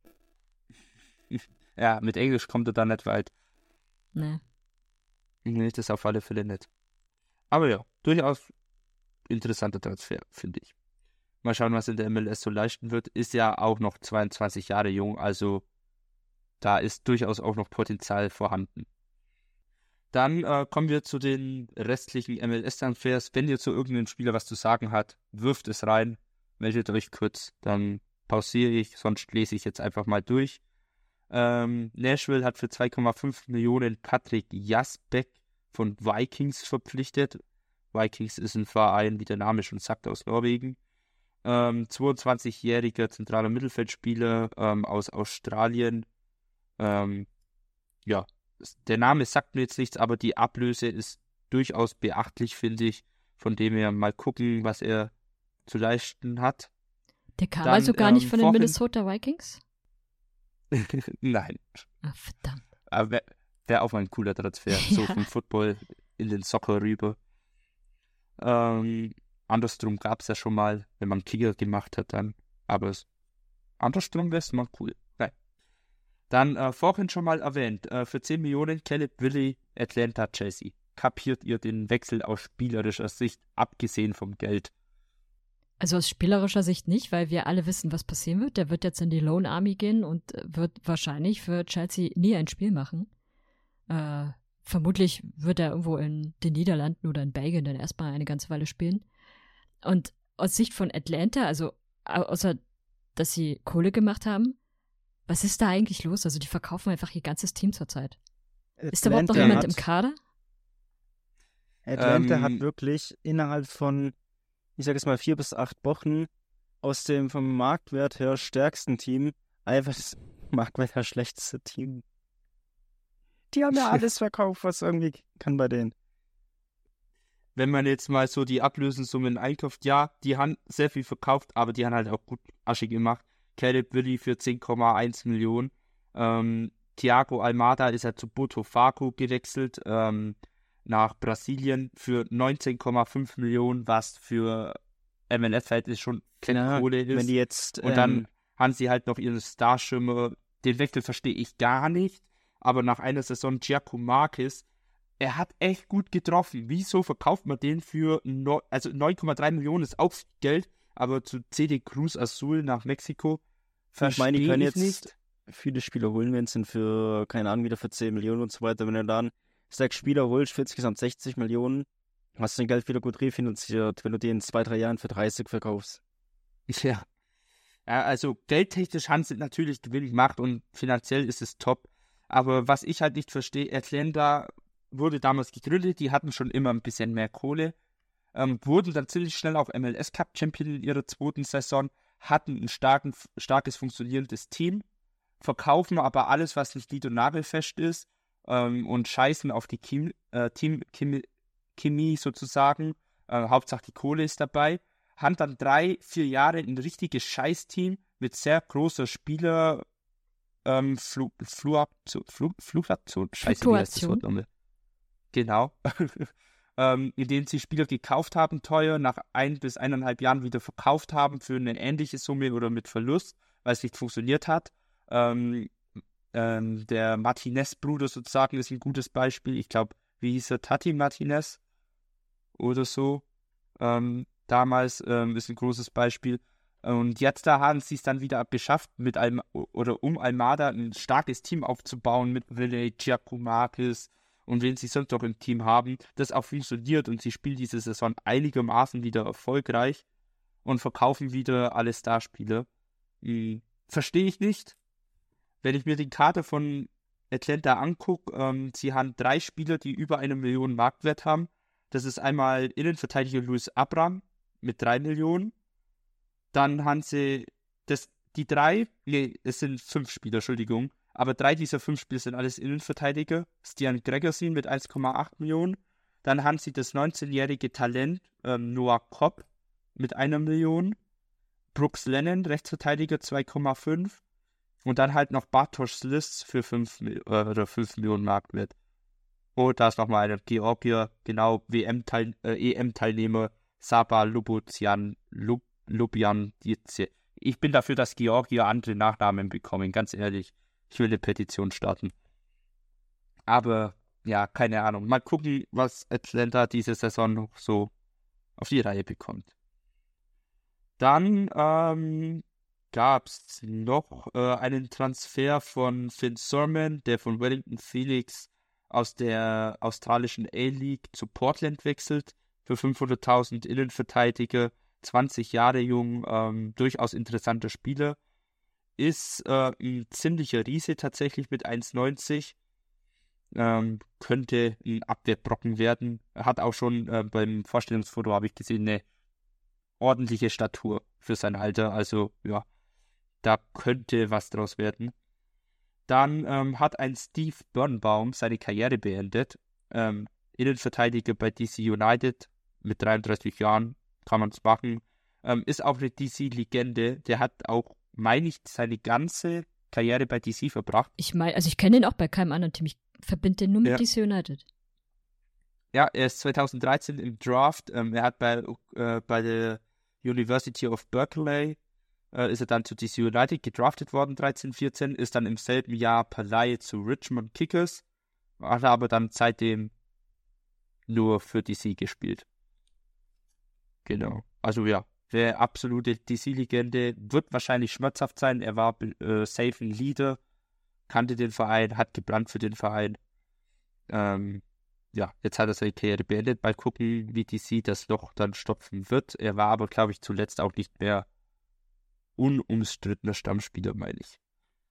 Ja, mit Englisch kommt er da nicht weit. Ne. Nee, das auf alle Fälle nicht. Aber ja, durchaus interessanter Transfer, finde ich. Mal schauen, was in der M L S so leisten wird. Ist ja auch noch zweiundzwanzig Jahre jung, also da ist durchaus auch noch Potenzial vorhanden. Dann äh, kommen wir zu den restlichen M L S-Transfers. Wenn ihr zu irgendeinem Spieler was zu sagen habt, wirft es rein, meldet euch kurz, dann pausiere ich, sonst lese ich jetzt einfach mal durch. Ähm, Nashville hat für zwei Komma fünf Millionen Patrick Jasbeck von Vikings verpflichtet. Vikings ist ein Verein, wie der Name schon sagt, aus Norwegen. Ähm, zweiundzwanzigjähriger zentraler Mittelfeldspieler ähm, aus Australien. Ähm, ja, der Name sagt mir jetzt nichts, aber die Ablöse ist durchaus beachtlich, finde ich. Von dem her mal gucken, was er zu leisten hat. Der kam Dann, also gar nicht ähm, von den vorhin- Minnesota Vikings? Nein, Ah, verdammt. aber wäre wär auch mal ein cooler Transfer, so Ja. vom Football in den Soccer rüber. Ähm, andersrum gab es ja schon mal, wenn man Kicker gemacht hat dann. Aber es, andersrum wäre es mal cool. Nein. Dann äh, vorhin schon mal erwähnt, äh, für zehn Millionen Caleb Willi, Atlanta, Chelsea. Kapiert ihr den Wechsel aus spielerischer Sicht, abgesehen vom Geld? Also aus spielerischer Sicht nicht, weil wir alle wissen, was passieren wird. Der wird jetzt in die Lone Army gehen und wird wahrscheinlich für Chelsea nie ein Spiel machen. Äh, vermutlich wird er irgendwo in den Niederlanden oder in Belgien dann erstmal eine ganze Weile spielen. Und aus Sicht von Atlanta, also außer, dass sie Kohle gemacht haben, was ist da eigentlich los? Also die verkaufen einfach ihr ganzes Team zurzeit. Ist da überhaupt noch jemand im Kader? Atlanta Ähm, hat wirklich innerhalb von, ich sage jetzt mal, vier bis acht Wochen aus dem vom Marktwert her stärksten Team einfach das Marktwert her schlechteste Team. Die haben ja alles verkauft, was irgendwie kann bei denen. Wenn man jetzt mal so die Ablösensummen einkauft, ja, die haben sehr viel verkauft, aber die haben halt auch gut Asche gemacht. Caleb Willi für zehn Komma eins Millionen. Ähm, Thiago Almada ist ja zu Botafogo gewechselt, ähm, nach Brasilien für neunzehn Komma fünf Millionen, was für M L S-Verhältnis schon Genau, Kohle ist. wenn die jetzt, Und ähm, dann haben sie halt noch ihren Starschirmer. Den Wechsel verstehe ich gar nicht, aber nach einer Saison Giacomakis, er hat echt gut getroffen. Wieso verkauft man den für, no, also neun Komma drei Millionen ist auch viel Geld, aber zu C D Cruz Azul nach Mexiko ich meine, die können verstehe ich jetzt nicht. viele Spieler holen, wenn es sind für, keine Ahnung, wieder für zehn Millionen und so weiter. Wenn du dann sechs Spieler holst für insgesamt sechzig Millionen, hast du dein Geld wieder gut refinanziert, wenn du den in zwei, drei Jahren für dreißig verkaufst. Ja. Ja, also geldtechnisch haben sie natürlich Gewinn gemacht und finanziell ist es top. Aber was ich halt nicht verstehe, Atlanta wurde damals gegründet, die hatten schon immer ein bisschen mehr Kohle, ähm, wurden dann ziemlich schnell auch M L S Cup Champion in ihrer zweiten Saison, hatten ein starken, starkes funktionierendes Team, verkaufen aber alles, was nicht nied- und nagelfest ist, ähm, und scheißen auf die Chemie, äh, Team, Chemie, Chemie sozusagen. Äh, Hauptsache die Kohle ist dabei. Haben dann drei, vier Jahre ein richtiges Scheißteam mit sehr großer Spieler, ähm, Flu, Flu, Flu, Fluktuation, scheiße, wie heißt das Wort nochmal? Genau. ähm, in denen sie Spieler gekauft haben, teuer, nach ein bis eineinhalb Jahren wieder verkauft haben für eine ähnliche Summe oder mit Verlust, weil es nicht funktioniert hat. Ähm, ähm, der Martinez-Bruder sozusagen ist ein gutes Beispiel. Ich glaube, wie hieß er? Tati Martinez oder so. Ähm, damals ähm, ist ein großes Beispiel. Und jetzt da haben sie es dann wieder beschafft, mit Alm oder um Almada ein starkes Team aufzubauen, mit Willi, Giacomakis und wen sie sonst noch im Team haben, das auch funktioniert und sie spielen diese Saison einigermaßen wieder erfolgreich und verkaufen wieder alle Starspieler. Hm, verstehe ich nicht. Wenn ich mir den Kader von Atlanta angucke, ähm, sie haben drei Spieler, die über eine Million Marktwert haben. Das ist einmal Innenverteidiger Luis Abram mit drei Millionen. Dann haben sie das, die drei, nee, es sind fünf Spieler, Entschuldigung, aber drei dieser fünf Spieler sind alles Innenverteidiger. Stian Gregersin mit eins Komma acht Millionen. Dann haben sie das neunzehnjährige Talent ähm, Noah Kopp mit einer Million. Brooks Lennon, Rechtsverteidiger, zwei Komma fünf. Und dann halt noch Bartosz Slis für fünf, äh, oder fünf Millionen Marktwert. Und da ist nochmal ein Georgier, genau, W M-Teil, äh, E M-Teilnehmer, Saba Lubuzian, Lub, Lubjan. Ich bin dafür, dass Georgier andere Nachnamen bekommen, ganz ehrlich. Ich will eine Petition starten. Aber, ja, keine Ahnung. Mal gucken, was Atlanta diese Saison noch so auf die Reihe bekommt. Dann, ähm, gab es noch äh, einen Transfer von Finn Surman, der von Wellington Phoenix aus der australischen A-League zu Portland wechselt, für fünfhunderttausend Innenverteidiger, zwanzig Jahre jung, ähm, durchaus interessanter Spieler, ist äh, ein ziemlicher Riese tatsächlich mit eins neunzig, ähm, könnte ein Abwehrbrocken werden, er hat auch schon äh, beim Vorstellungsfoto, habe ich gesehen, eine ordentliche Statur für sein Alter, also ja, da könnte was draus werden. Dann ähm, hat ein Steve Birnbaum seine Karriere beendet. Ähm, Innenverteidiger bei D C United mit dreiunddreißig Jahren, kann man es machen. Ähm, ist auch eine D C-Legende. Der hat auch, meine ich, seine ganze Karriere bei D C verbracht. Ich meine, also ich kenne ihn auch bei keinem anderen Team. Ich verbinde den nur mit Ja. D C United. Ja, er ist zweitausenddreizehn im Draft. Ähm, er hat bei, äh, bei der University of Berkeley äh, ist er dann zu D C United gedraftet worden, dreizehn, vierzehn, ist dann im selben Jahr per Leihe zu Richmond Kickers, hat aber dann seitdem nur für D C gespielt. Genau. Also ja, der absolute D C-Legende, wird wahrscheinlich schmerzhaft sein. Er war äh, safe ein Leader, kannte den Verein, hat gebrannt für den Verein. Ähm, ja, jetzt hat er seine Karriere beendet. Mal gucken, wie D C das Loch dann stopfen wird. Er war aber, glaube ich, zuletzt auch nicht mehr unumstrittener Stammspieler, meine ich.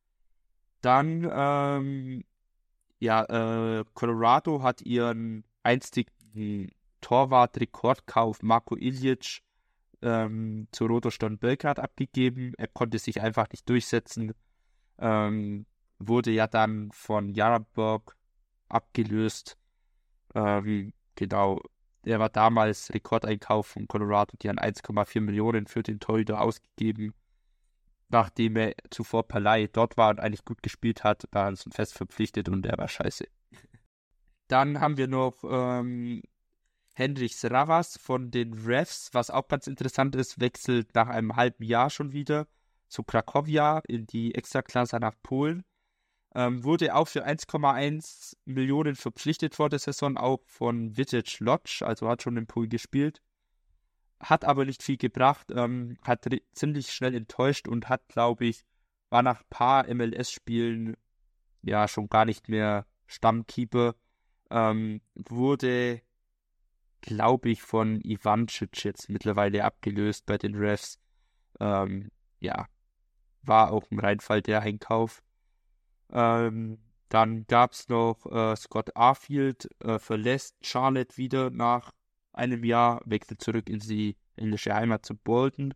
Dann, ähm, ja, äh, Colorado hat ihren einstigen Torwart-Rekordkauf Marko Ilić ähm, zu Roter Belgrad abgegeben. Er konnte sich einfach nicht durchsetzen. Ähm, wurde ja dann von Jarabberg abgelöst. Ähm, genau. Er war damals Rekordeinkauf von Colorado. Die haben eins Komma vier Millionen für den Torhüter ausgegeben. Nachdem er zuvor per Leihe dort war und eigentlich gut gespielt hat, war er fest verpflichtet und er war scheiße. Dann haben wir noch ähm, Hendrik Sravas von den Revs, was auch ganz interessant ist, wechselt nach einem halben Jahr schon wieder zu Cracovia in die Extraklasse nach Polen. Ähm, wurde auch für eins Komma eins Millionen verpflichtet vor der Saison, auch von Vitesse Lodz, also hat schon in Polen gespielt. Hat aber nicht viel gebracht, ähm, hat re- ziemlich schnell enttäuscht und hat, glaube ich, war nach ein paar M L S-Spielen ja schon gar nicht mehr Stammkeeper. Ähm, wurde, glaube ich, von Ivancic jetzt mittlerweile abgelöst bei den Refs. Ähm, ja, war auch im Reinfall der Einkauf. Ähm, dann gab es noch äh, Scott Arfield, äh, verlässt Charlotte wieder nach einem Jahr, wechselt zurück in die englische Heimat zu Bolton.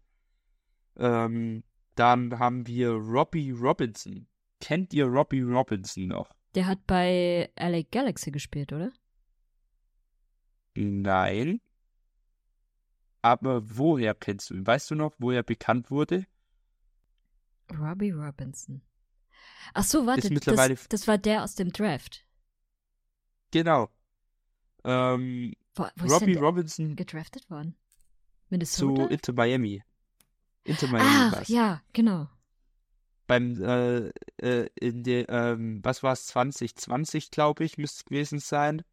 Ähm, dann haben wir Robbie Robinson. Kennt ihr Robbie Robinson noch? Der hat bei L A Galaxy gespielt, oder? Nein. Aber woher kennst du ihn? Weißt du noch, wo er bekannt wurde? Robbie Robinson. Ach so, warte, Ist mittlerweile- das, das war der aus dem Draft. Genau. Ähm, Wo, wo ist Robbie denn der Robinson gedraftet worden? zu Minnesota? Inter Miami. Inter Miami Ach, war's. ja, genau. Beim, äh, äh, in der, ähm, was war es, zwanzig zwanzig, glaube ich, müsste es gewesen sein.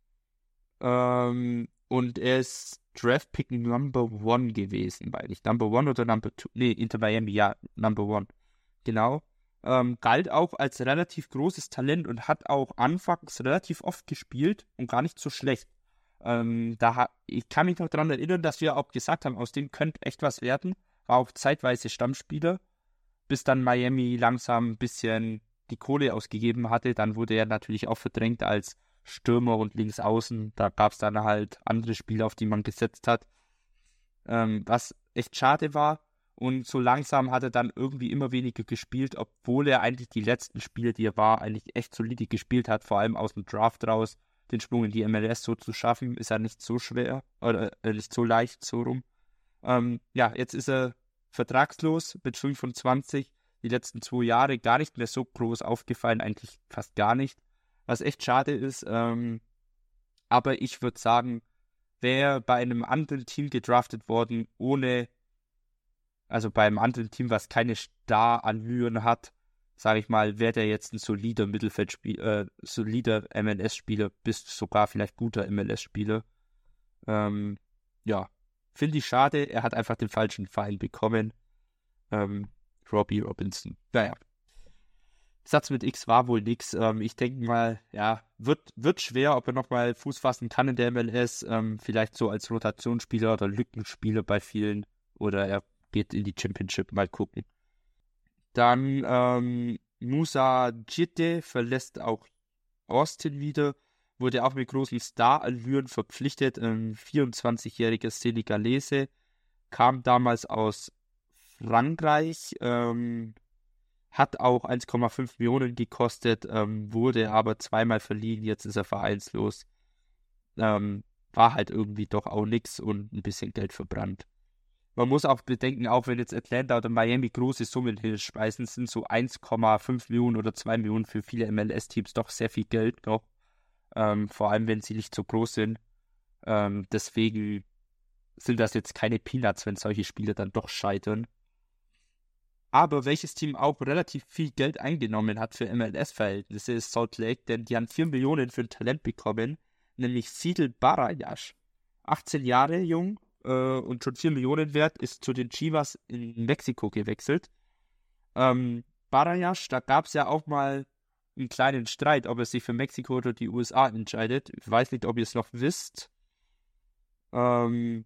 Ähm, und er ist Draft-Pick Number One gewesen, weil ich Number One oder Number Two, nee, Inter Miami, ja, Number One. Genau. Ähm, galt auch als relativ großes Talent und hat auch anfangs relativ oft gespielt und gar nicht so schlecht. Ähm, da ha- ich kann mich noch daran erinnern, dass wir auch gesagt haben, aus dem könnte echt was werden. War auch zeitweise Stammspieler, bis dann Miami langsam ein bisschen die Kohle ausgegeben hatte. Dann wurde er natürlich auch verdrängt als Stürmer und Linksaußen. Da gab es dann halt andere Spieler, auf die man gesetzt hat. Ähm, was echt schade war. Und so langsam hat er dann irgendwie immer weniger gespielt, obwohl er eigentlich die letzten Spiele, die er war, eigentlich echt solide gespielt hat, vor allem aus dem Draft raus. Den Sprung in die M L S so zu schaffen, ist ja nicht so schwer, oder äh, nicht so leicht, so rum. Ähm, ja, jetzt ist er vertragslos mit fünfundzwanzig. Die letzten zwei Jahre gar nicht mehr so groß aufgefallen, eigentlich fast gar nicht. Was echt schade ist, ähm, aber ich würde sagen, wäre bei einem anderen Team gedraftet worden, ohne, also bei einem anderen Team, was keine Star-Allüren hat, sage ich mal, wäre der jetzt ein solider Mittelfeldspieler, äh, solider M L S-Spieler, bis sogar vielleicht guter M L S-Spieler. Ähm, ja, finde ich schade. Er hat einfach den falschen Verein bekommen. Ähm, Robbie Robinson. Naja. Satz mit X war wohl nix. Ähm, ich denke mal, ja, wird, wird schwer, ob er nochmal Fuß fassen kann in der M L S. Ähm, vielleicht so als Rotationsspieler oder Lückenspieler bei vielen. Oder er geht in die Championship, mal gucken. Dann ähm, Musa Djite verlässt auch Austin wieder. Wurde auch mit großen Star-Allüren verpflichtet. Ein vierundzwanzigjähriger Senegalese. Kam damals aus Frankreich. Ähm, hat auch eins Komma fünf Millionen gekostet. Ähm, wurde aber zweimal verliehen. Jetzt ist er vereinslos. Ähm, war halt irgendwie doch auch nix und ein bisschen Geld verbrannt. Man muss auch bedenken, auch wenn jetzt Atlanta oder Miami große Summen hinschmeißen, sind so eins Komma fünf Millionen oder zwei Millionen für viele M L S-Teams doch sehr viel Geld noch. ähm, vor allem wenn sie nicht so groß sind. Ähm, deswegen sind das jetzt keine Peanuts, wenn solche Spiele dann doch scheitern. Aber welches Team auch relativ viel Geld eingenommen hat für M L S-Verhältnisse ist Salt Lake, denn die haben vier Millionen für ein Talent bekommen, nämlich Seidel Barajas. achtzehn Jahre jung äh, und schon vier Millionen wert, ist zu den Chivas in Mexiko gewechselt. Ähm, Barajas, da gab es ja auch mal einen kleinen Streit, ob er sich für Mexiko oder die U S A entscheidet. Ich weiß nicht, ob ihr es noch wisst. Ähm,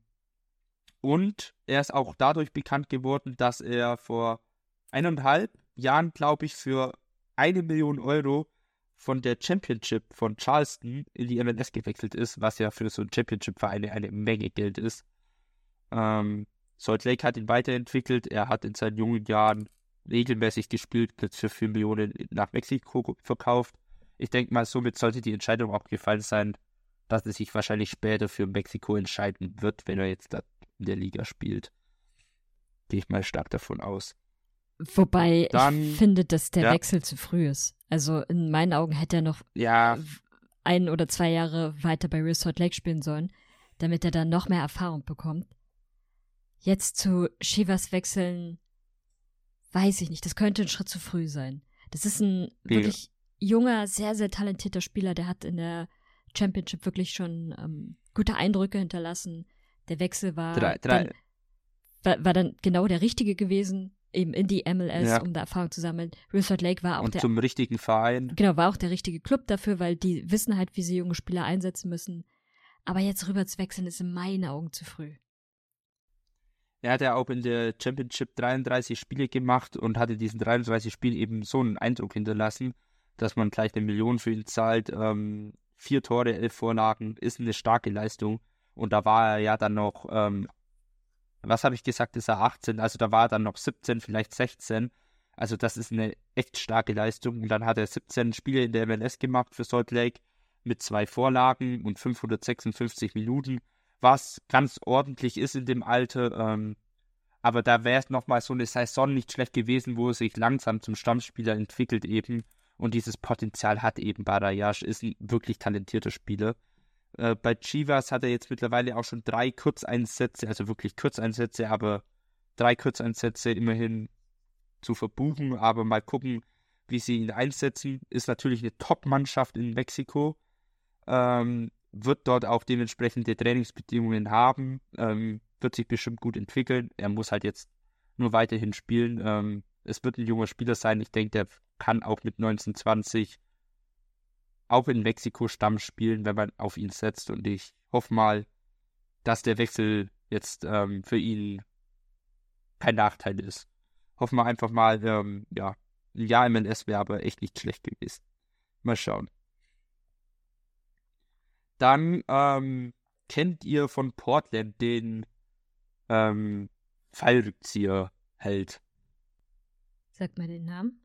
und er ist auch dadurch bekannt geworden, dass er vor eineinhalb Jahren, glaube ich, für eine Million Euro von der Championship von Charleston in die M L S gewechselt ist, was ja für so ein Championship-Verein eine Menge Geld ist. Ähm, Salt Lake hat ihn weiterentwickelt. Er hat in seinen jungen Jahren regelmäßig gespielt, jetzt für vier Millionen nach Mexiko verkauft. Ich denke mal, somit sollte die Entscheidung auch gefallen sein, dass er sich wahrscheinlich später für Mexiko entscheiden wird, wenn er jetzt da in der Liga spielt. Gehe ich mal stark davon aus. Wobei Dann, ich finde, dass der ja. Wechsel zu früh ist. Also in meinen Augen hätte er noch Ja, ein oder zwei Jahre weiter bei Real Salt Lake spielen sollen, damit er dann noch mehr Erfahrung bekommt. Jetzt zu Chivas wechseln, weiß ich nicht. Das könnte ein Schritt zu früh sein. Das ist ein Ja. wirklich junger, sehr, sehr talentierter Spieler. Der hat in der Championship wirklich schon ähm, gute Eindrücke hinterlassen. Der Wechsel war, drei, drei. Dann, war, war dann genau der richtige gewesen, eben in die M L S, Ja. um da Erfahrung zu sammeln. Real Salt Lake war auch Und der zum richtigen Verein. Genau, war auch der richtige Club dafür, weil die wissen halt, wie sie junge Spieler einsetzen müssen. Aber jetzt rüber zu wechseln, ist in meinen Augen zu früh. Er hat ja auch in der Championship dreiunddreißig Spiele gemacht und hatte diesen dreiunddreißig Spielen eben so einen Eindruck hinterlassen, dass man gleich eine Million für ihn zahlt. Ähm, vier Tore, elf Vorlagen, ist eine starke Leistung. Und da war er ja dann noch, ähm, was habe ich gesagt, ist er achtzehn, also da war er dann noch siebzehn, vielleicht sechzehn. Also das ist eine echt starke Leistung. Und dann hat er siebzehn Spiele in der M L S gemacht für Salt Lake mit zwei Vorlagen und fünfhundertsechsundfünfzig Minuten, was ganz ordentlich ist in dem Alter. Ähm, aber da wäre es nochmal so eine Saison nicht schlecht gewesen, wo er sich langsam zum Stammspieler entwickelt eben. Und dieses Potenzial hat eben Barajas, ist ein wirklich talentierter Spieler. Äh, bei Chivas hat er jetzt mittlerweile auch schon drei Kurzeinsätze, also wirklich Kurzeinsätze, aber drei Kurzeinsätze immerhin zu verbuchen. Aber mal gucken, wie sie ihn einsetzen. Ist natürlich eine Top-Mannschaft in Mexiko. Ähm, wird dort auch dementsprechende Trainingsbedingungen haben. Ähm, wird sich bestimmt gut entwickeln. Er muss halt jetzt nur weiterhin spielen. Ähm, es wird ein junger Spieler sein. Ich denke, der kann auch mit neunzehn, zwanzig auch in Mexiko Stamm spielen, wenn man auf ihn setzt. Und ich hoffe mal, dass der Wechsel jetzt ähm, für ihn kein Nachteil ist. Hoffen wir einfach mal, ähm, ja, ein Jahr M L S wäre aber echt nicht schlecht gewesen. Mal schauen. Dann ähm, kennt ihr von Portland den ähm, Fallrückzieher-Held Sag mal den Namen.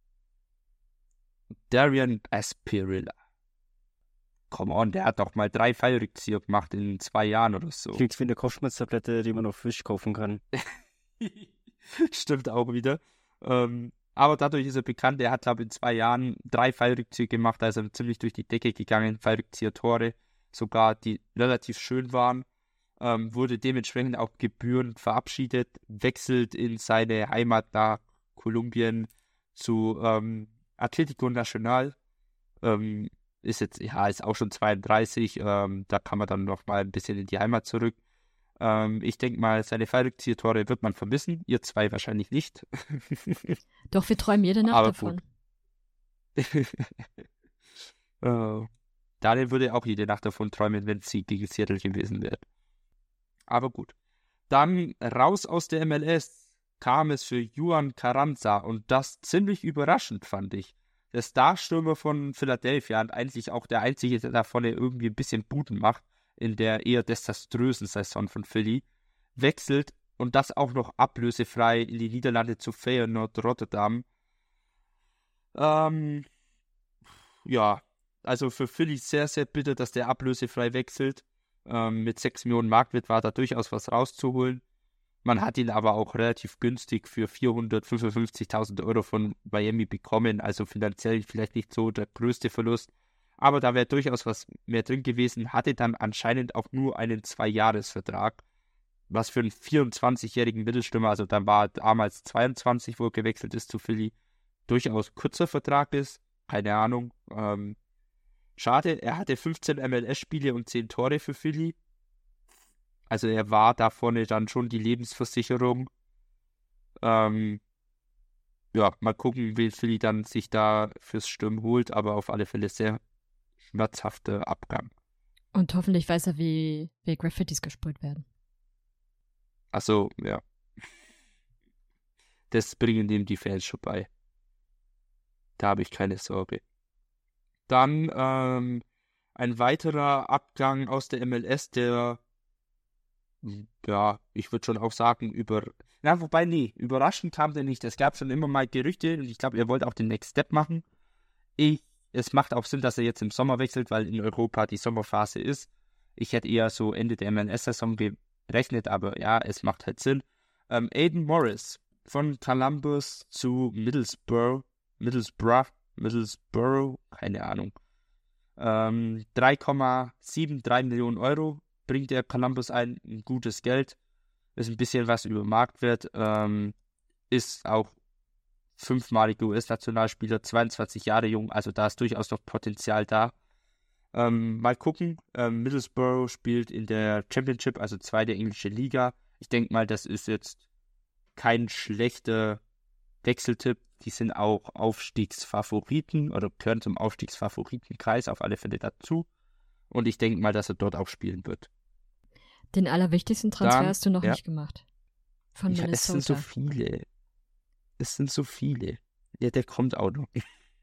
Darian Aspirilla. Come on, der hat doch mal drei Fallrückzieher gemacht in zwei Jahren oder so. Klingt wie eine Kopfschmerztablette, die man auf Fisch kaufen kann. Stimmt auch wieder. Ähm, aber dadurch ist er bekannt. Er hat, glaube ich, in zwei Jahren drei Fallrückzieher gemacht, also ziemlich durch die Decke gegangen. Fallrückzieher-Tore, sogar die relativ schön waren. Ähm, wurde dementsprechend auch gebührend verabschiedet, wechselt in seine Heimat nach Kolumbien zu ähm, Atlético Nacional. Ähm, ist jetzt, ja, ist auch schon zweiunddreißig. Ähm, da kann man dann noch mal ein bisschen in die Heimat zurück. Ähm, ich denke mal, seine Fallrückzieher-Tore wird man vermissen. Ihr zwei wahrscheinlich nicht. Doch, wir träumen jede Nacht Aber davon. äh, Daniel würde auch jede Nacht davon träumen, wenn sie gegen Seattle gewesen wäre. Aber gut. Dann raus aus der M L S kam es für Juan Carranza und das ziemlich überraschend, fand ich. Der Starstürmer von Philadelphia und eigentlich auch der Einzige, der da vorne irgendwie ein bisschen Buden macht in der eher desaströsen Saison von Philly, wechselt und das auch noch ablösefrei in die Niederlande zu Feyenoord Rotterdam. Ähm, ja, also für Philly sehr, sehr bitter, dass der ablösefrei wechselt. Ähm, mit sechs Millionen Marktwert war da durchaus was rauszuholen. Man hat ihn aber auch relativ günstig für vierhundertfünfundfünfzigtausend Euro von Miami bekommen, also finanziell vielleicht nicht so der größte Verlust. Aber da wäre durchaus was mehr drin gewesen, hatte dann anscheinend auch nur einen Zwei-Jahres-Vertrag, was für einen vierundzwanzigjährigen Mittelstürmer, also dann war er damals zweiundzwanzig, wo er gewechselt ist zu Philly, durchaus kurzer Vertrag ist. Keine Ahnung. Ähm, schade, er hatte fünfzehn M L S-Spiele und zehn Tore für Philly. Also er war da vorne dann schon die Lebensversicherung. Ähm, ja, mal gucken, wie Philly dann sich da fürs Sturm holt, aber auf alle Fälle sehr schmerzhafter Abgang. Und hoffentlich weiß er, wie, wie Graffitis gesprüht werden. Also, ja. Das bringen ihm die Fans schon bei. Da habe ich keine Sorge. Dann ähm, ein weiterer Abgang aus der M L S, der, ja, ich würde schon auch sagen, über... Na, wobei, nee, überraschend kam der nicht. Es gab schon immer mal Gerüchte und ich glaube, er wollte auch den Next Step machen. Ich, es macht auch Sinn, dass er jetzt im Sommer wechselt, weil in Europa die Sommerphase ist. Ich hätte eher so Ende der M L S-Saison gerechnet, aber ja, es macht halt Sinn. Ähm, Aiden Morris von Columbus zu Middlesbrough, Middlesbrough, Middlesbrough, keine Ahnung. Ähm, drei Komma dreiundsiebzig Millionen Euro bringt der Columbus ein, ein gutes Geld. Ist ein bisschen was über Marktwert. Ähm, ist auch fünfmaliger U S-Nationalspieler, zweiundzwanzig Jahre jung, also da ist durchaus noch Potenzial da. Ähm, mal gucken. Ähm, Middlesbrough spielt in der Championship, also zweite englische Liga. Ich denke mal, das ist jetzt kein schlechter Wechseltipp. Die sind auch Aufstiegsfavoriten oder gehören zum Aufstiegsfavoritenkreis auf alle Fälle dazu. Und ich denke mal, dass er dort auch spielen wird. Den allerwichtigsten Transfer Dann, hast du noch ja. nicht gemacht. Von Ja, Minnesota. es sind so viele. Es sind so viele. Ja, der kommt auch noch.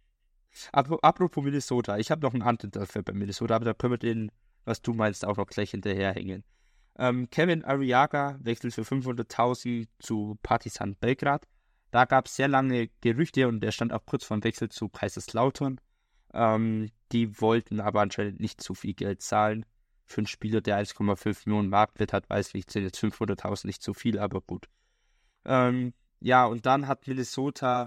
Apropos Minnesota, ich habe noch einen anderen Transfer bei Minnesota, aber da können wir den, was du meinst, auch noch gleich hinterherhängen. Ähm, Kevin Arriaga wechselt für fünfhunderttausend zu Partizan Belgrad. Da gab es sehr lange Gerüchte und der stand auch kurz vor dem Wechsel zu Kaiserslautern. Ähm, die wollten aber anscheinend nicht zu viel Geld zahlen. Für einen Spieler, der eins Komma fünf Millionen Marktwert hat, weiß ich, sind jetzt fünfhunderttausend nicht so viel, aber gut. Ähm, ja, und dann hat Minnesota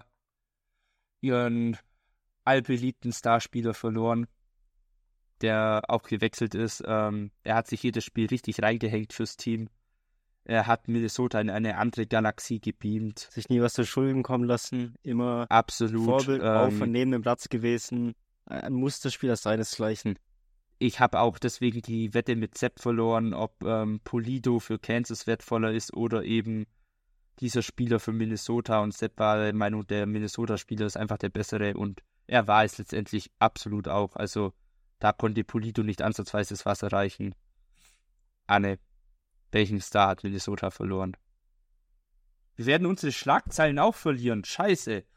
ihren allbeliebten Starspieler verloren, der auch gewechselt ist. Ähm, er hat sich jedes Spiel richtig reingehängt fürs Team. Er hat Minnesota in eine andere Galaxie gebeamt. Sich nie was zu Schulden kommen lassen, immer Absolut. Vorbild ähm, auch von neben dem Platz gewesen. Ein Musterspieler seinesgleichen. Ich habe auch deswegen die Wette mit Sepp verloren, ob ähm, Pulido für Kansas wertvoller ist oder eben dieser Spieler für Minnesota. Und Sepp war der Meinung, der Minnesota-Spieler ist einfach der bessere und er war es letztendlich absolut auch. Also da konnte Pulido nicht ansatzweise das Wasser reichen. Anne, welchen Star hat Minnesota verloren? Wir werden unsere Schlagzeilen auch verlieren. Scheiße.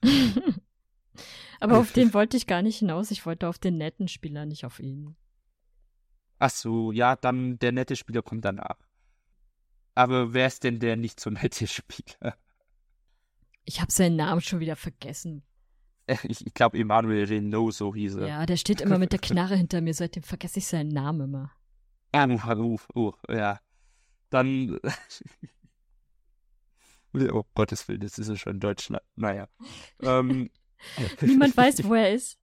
Aber auf den wollte ich gar nicht hinaus. Ich wollte auf den netten Spieler, nicht auf ihn. Ach so, ja, dann der nette Spieler kommt danach. Aber wer ist denn der nicht so nette Spieler? Ich habe seinen Namen schon wieder vergessen. Ich, ich glaube, Emmanuel Renault, so hieß er. Ja, der steht immer mit der Knarre hinter mir. Seitdem vergesse ich seinen Namen immer. Ah, uh, uh, ja. Dann... oh Gottes Willen, das ist ja schon Deutschland. Naja. Ähm... Niemand weiß, wo er ist.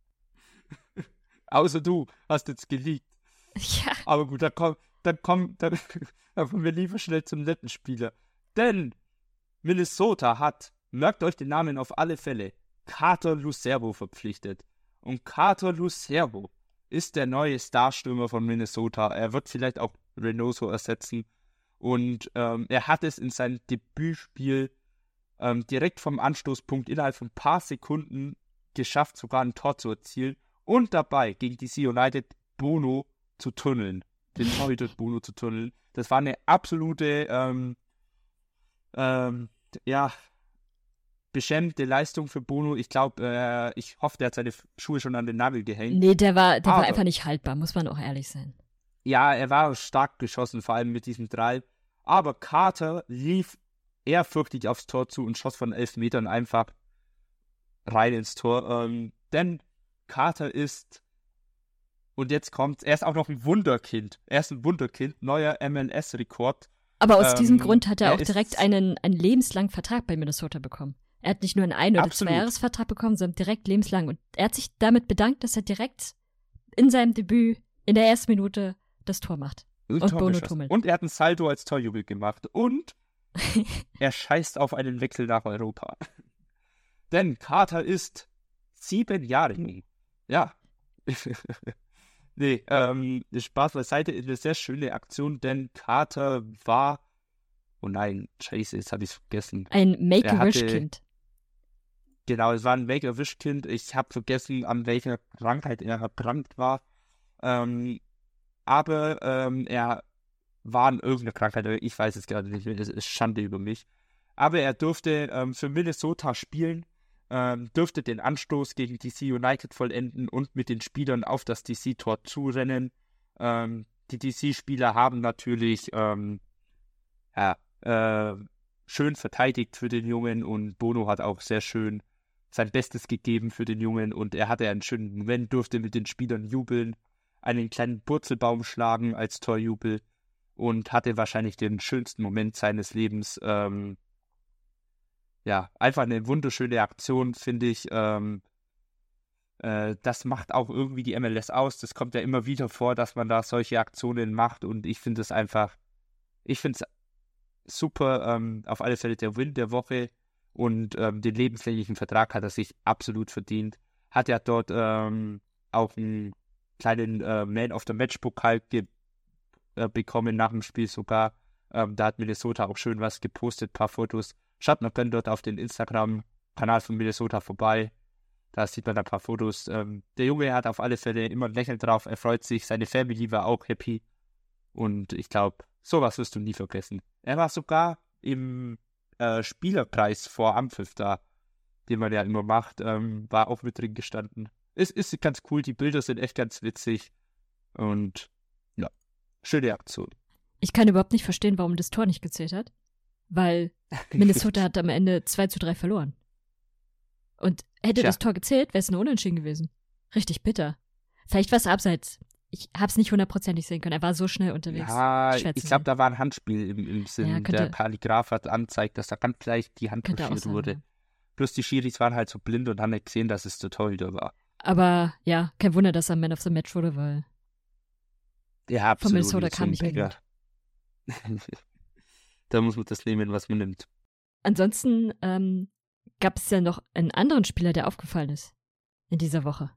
Außer du hast jetzt geleakt. Ja. Aber gut, dann komm, dann komm, dann, dann kommen wir lieber schnell zum netten Spieler. Denn Minnesota hat, merkt euch den Namen auf alle Fälle, Carter Lucero verpflichtet. Und Carter Lucero ist der neue Starstürmer von Minnesota. Er wird vielleicht auch Reynoso ersetzen. Und ähm, er hat es in seinem Debütspiel Ähm, direkt vom Anstoßpunkt innerhalb von ein paar Sekunden geschafft, sogar ein Tor zu erzielen und dabei gegen D C United Bono zu tunneln, den Torhüter Bono zu tunneln. Das war eine absolute, ähm, ähm, ja, beschämende Leistung für Bono. Ich glaube, äh, ich hoffe, der hat seine Schuhe schon an den Nagel gehängt. Nee, der war, der Aber, war einfach nicht haltbar, muss man auch ehrlich sein. Ja, er war stark geschossen, vor allem mit diesem Drive. Aber Carter lief ehrfürchtig aufs Tor zu und schoss von elf Metern einfach rein ins Tor. Ähm, denn Carter ist, und jetzt kommt's, er ist auch noch ein Wunderkind. Er ist ein Wunderkind, neuer M L S-Rekord. Aber aus ähm, diesem Grund hat er, er auch direkt einen, einen lebenslangen Vertrag bei Minnesota bekommen. Er hat nicht nur einen Ein- oder Zwei-Jahres-Vertrag bekommen, sondern direkt lebenslang. Und er hat sich damit bedankt, dass er direkt in seinem Debüt in der ersten Minute das Tor macht. Und Tor Bono geschossen. tummelt. Und er hat ein Salto als Torjubel gemacht. Und er scheißt auf einen Wechsel nach Europa. Denn Carter ist sieben Jahre jung. Ja. nee, ähm, Spaß beiseite, eine sehr schöne Aktion, denn Carter war, oh nein, scheiße, jetzt habe ich es vergessen. Ein Er Make-A-Wish-Kind. Genau, es war ein Make-A-Wish-Kind. Ich habe vergessen, an welcher Krankheit er erkrankt war. Ähm, aber ähm, er war an irgendeiner Krankheit, ich weiß es gerade nicht mehr, es ist Schande über mich. Aber er durfte ähm, für Minnesota spielen, ähm, durfte den Anstoß gegen D C United vollenden und mit den Spielern auf das D C-Tor zurennen. Ähm, die D C-Spieler haben natürlich ähm, ja, äh, schön verteidigt für den Jungen und Bono hat auch sehr schön sein Bestes gegeben für den Jungen und er hatte einen schönen Moment, durfte mit den Spielern jubeln, einen kleinen Purzelbaum schlagen als Torjubel und hatte wahrscheinlich den schönsten Moment seines Lebens. Ähm, ja, einfach eine wunderschöne Aktion, finde ich. Ähm, äh, das macht auch irgendwie die M L S aus. Das kommt ja immer wieder vor, dass man da solche Aktionen macht und ich finde es einfach, ich finde es super. Ähm, auf alle Fälle der Win der Woche und ähm, den lebenslänglichen Vertrag hat er sich absolut verdient. Hat ja dort ähm, auch einen kleinen äh, Man of the Match Pokal ge- äh, bekommen nach dem Spiel sogar. Ähm, da hat Minnesota auch schön was gepostet, ein paar Fotos. Schaut mal gerne dort auf den Instagram-Kanal von Minnesota vorbei. Da sieht man ein paar Fotos. Ähm, der Junge hat auf alle Fälle immer ein Lächeln drauf, er freut sich, seine Family war auch happy. Und ich glaube, sowas wirst du nie vergessen. Er war sogar im äh, Spielerpreis vor Ampfiff da, den man ja immer macht, ähm, war auch mit drin gestanden. Es ist ganz cool, die Bilder sind echt ganz witzig. Und ja, schöne Aktion. Ich kann überhaupt nicht verstehen, warum das Tor nicht gezählt hat. Weil Minnesota hat am Ende zwei zu drei verloren. Und hätte Tja. das Tor gezählt, wäre es nur unentschieden gewesen. Richtig bitter. Vielleicht war es abseits. Ich habe es nicht hundertprozentig sehen können. Er war so schnell unterwegs. Ja, Schwer zu ich glaube, sehen. da war ein Handspiel im, im Sinn. Ja, könnte- der Kalligraph hat anzeigt, dass da ganz vielleicht die Hand Könnte auch touchiert sein, wurde. ja. Plus die Schiris waren halt so blind und haben nicht gesehen, dass es der Torhüter war. Aber ja, kein Wunder, dass er Man of the Match wurde, weil Ja, absolut. Minnesota so kam nicht mehr mega. Da muss man das nehmen, was man nimmt. ansonsten ähm, gab es ja noch einen anderen Spieler, der aufgefallen ist in dieser Woche.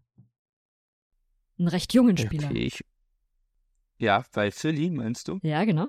Einen recht jungen Spieler. Okay, ich, ja, bei Philly, meinst du? Ja, genau.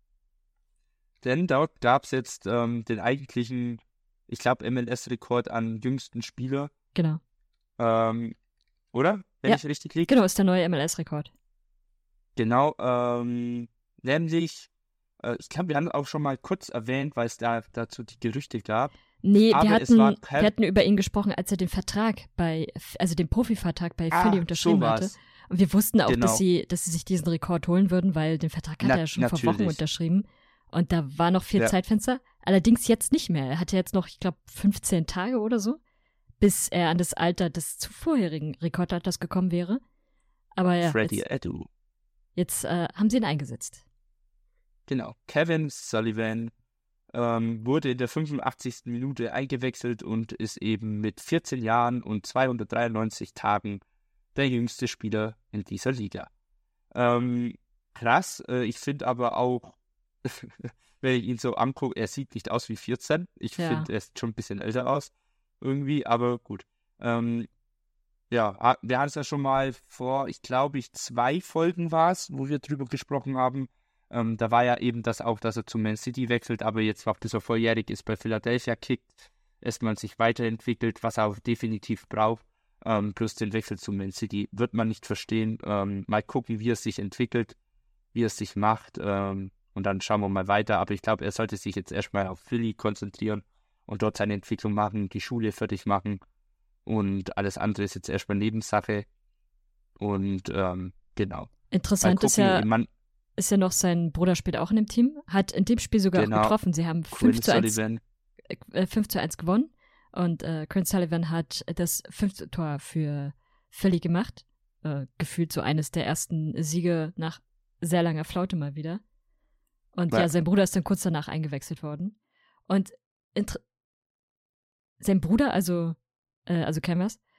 Denn dort gab es jetzt ähm, den eigentlichen, ich glaube, M L S-Rekord an jüngsten Spieler. Genau. Ähm, oder? Wenn Ja, ich richtig liege. Genau, ist der neue M L S-Rekord. Genau, ähm, nämlich, äh, ich glaube, wir haben auch schon mal kurz erwähnt, weil es da dazu die Gerüchte gab. Nee, Aber wir es hatten, war wir kein- hatten über ihn gesprochen, als er den Vertrag bei, also den Profivertrag bei Ah, Philly unterschrieben so hatte. war's. Und wir wussten auch, Genau. dass sie, dass sie sich diesen Rekord holen würden, weil den Vertrag hat Na- er ja schon vor Wochen natürlich. unterschrieben. Und da war noch viel Ja. Zeitfenster. Allerdings jetzt nicht mehr. Er hatte jetzt noch, ich glaube, fünfzehn Tage oder so, bis er an das Alter des zuvorherigen Rekordhalters gekommen wäre. Aber ja, Freddie jetzt, Adu. jetzt äh, haben sie ihn eingesetzt. Genau. Kevin Sullivan ähm, wurde in der fünfundachtzigsten Minute eingewechselt und ist eben mit vierzehn Jahren und zweihundertdreiundneunzig Tagen der jüngste Spieler in dieser Liga. Ähm, krass, äh, ich finde aber auch, wenn ich ihn so angucke, er sieht nicht aus wie vierzehn. Ich Ja. finde, er sieht schon ein bisschen älter aus, irgendwie, aber gut. Ähm, ja, ha- wir hatten es ja schon mal vor, ich glaube, ich zwei Folgen war es, wo wir drüber gesprochen haben. Ähm, da war ja eben das auch, dass er zu Man City wechselt, aber jetzt, bis er volljährig ist, bei Philadelphia kickt, erstmal sich weiterentwickelt, was er auch definitiv braucht. Ähm, plus den Wechsel zu Man City wird man nicht verstehen. Ähm, mal gucken, wie es sich entwickelt, wie es sich macht. Ähm, und dann schauen wir mal weiter. Aber ich glaube, er sollte sich jetzt erstmal auf Philly konzentrieren und dort seine Entwicklung machen, die Schule fertig machen. Und alles andere ist jetzt erstmal Nebensache. Und ähm, genau. Mal Interessant ist gucken, ja, man, ist ja noch, sein Bruder spielt auch in dem Team, hat in dem Spiel sogar Genau. auch getroffen. Sie haben Quinn fünf zu eins Sullivan. äh, fünf zu eins gewonnen und äh, Quinn Sullivan hat das fünfte Tor für Philly gemacht. Äh, gefühlt so eines der ersten Siege nach sehr langer Flaute mal wieder. Und ja, Ja. sein Bruder ist dann kurz danach eingewechselt worden. Und inter- sein Bruder, also, äh, also Canvas,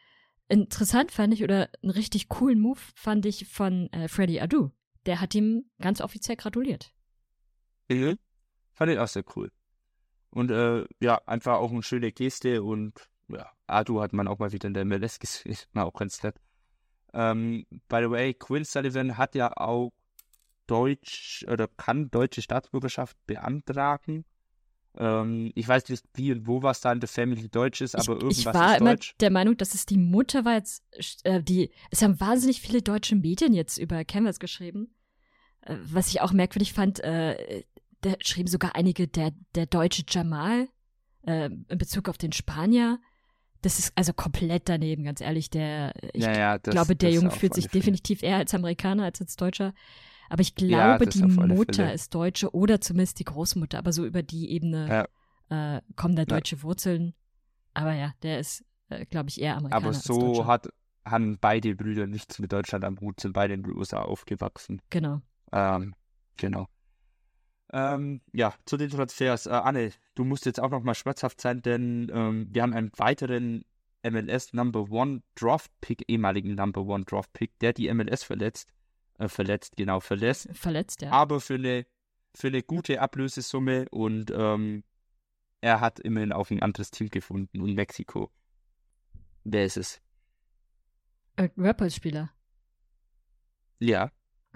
interessant fand ich, oder einen richtig coolen Move fand ich von äh, Freddie Adu. Der hat ihm ganz offiziell gratuliert. Mhm. Fand ich auch sehr cool. Und äh, ja, einfach auch eine schöne Geste und ja, Adu hat man auch mal wieder in der M L S gesehen, war auch ganz nett. Ähm, by the way, Quinn Sullivan hat ja auch Deutsch oder kann deutsche Staatsbürgerschaft beantragen. Ähm, ich weiß nicht, wie und wo was da in der Family deutsch ist, aber ich, irgendwas ich war ist immer deutsch. der Meinung, dass es die Mutter war jetzt, äh, die, es haben wahnsinnig viele deutsche Medien jetzt über Canvas geschrieben, äh, was ich auch merkwürdig fand, äh, da schrieben sogar einige der, der deutsche Jamal äh, in Bezug auf den Spanier. Das ist also komplett daneben, ganz ehrlich. Der, ich ja, ja, das, glaube, der das Junge auf fühlt alle sich Fälle. definitiv eher als Amerikaner als als Deutscher. Aber ich Ja, glaube, das die auf alle Mutter Fälle. ist Deutsche oder zumindest die Großmutter. Aber so über die Ebene äh, kommen da deutsche Wurzeln. Aber ja, der ist, äh, glaube ich, eher Amerikaner Aber als so Deutscher. hat, haben beide Brüder nichts mit Deutschland am Hut, sind beide in den U S A aufgewachsen. Genau. Ähm, genau. Ähm, ja, zu den Transfers. Äh, Anne, du musst jetzt auch noch mal schmerzhaft sein, denn ähm, wir haben einen weiteren M L S Number One Draft Pick, ehemaligen Number One Draft Pick, der die M L S verletzt, äh, verletzt, genau, verlässt, Verletzt, ja. aber für eine, für eine gute Ablösesumme und ähm, er hat immerhin auch ein anderes Team gefunden in Mexiko. Wer ist es? Äh, Rapper-Spieler. Ja,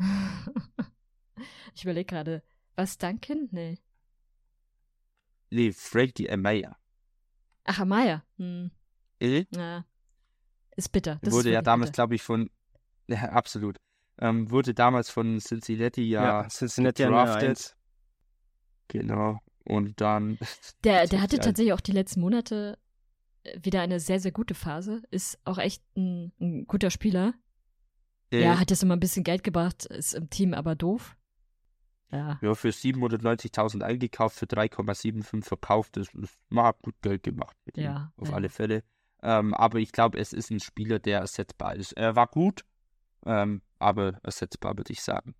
Ich überlege gerade, was Duncan? Nee. nee, Frankie Amaya. Ach, Amaya. Hm. Äh? Ja. Ist bitter. Das wurde ist ja damals, bitter. glaube ich, von, ja, absolut, ähm, wurde damals von Cincinnati ja, Ja, Cincinnati an der gedraftet. eins. Genau. Und dann. Der, der hatte Ja. tatsächlich auch die letzten Monate wieder eine sehr, sehr gute Phase. Ist auch echt ein, ein guter Spieler. Äh, Ja, hat jetzt immer ein bisschen Geld gebracht, ist im Team aber doof. Ja. ja, für siebenhundertneunzigtausend eingekauft, für drei Komma fünfundsiebzig verkauft. Das ist, man hat gut Geld gemacht mit ihm, Ja, auf ja. alle Fälle. Ähm, aber ich glaube, es ist ein Spieler, der ersetzbar ist. Er war gut, ähm, aber ersetzbar, würde ich sagen.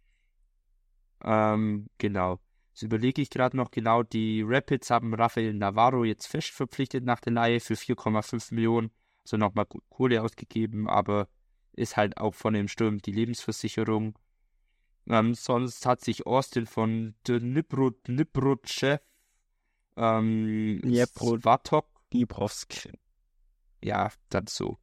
Ähm, genau. Jetzt überlege ich gerade noch genau, die Rapids haben Rafael Navarro jetzt fest verpflichtet nach der Leihe für vier Komma fünf Millionen. Also nochmal Kohle ausgegeben, aber ist halt auch von dem Sturm die Lebensversicherung. Ähm, sonst hat sich Austin von Dnipro Dniprochev ähm, Dnipro- Svatok, Dniprovsk. ja, dann so.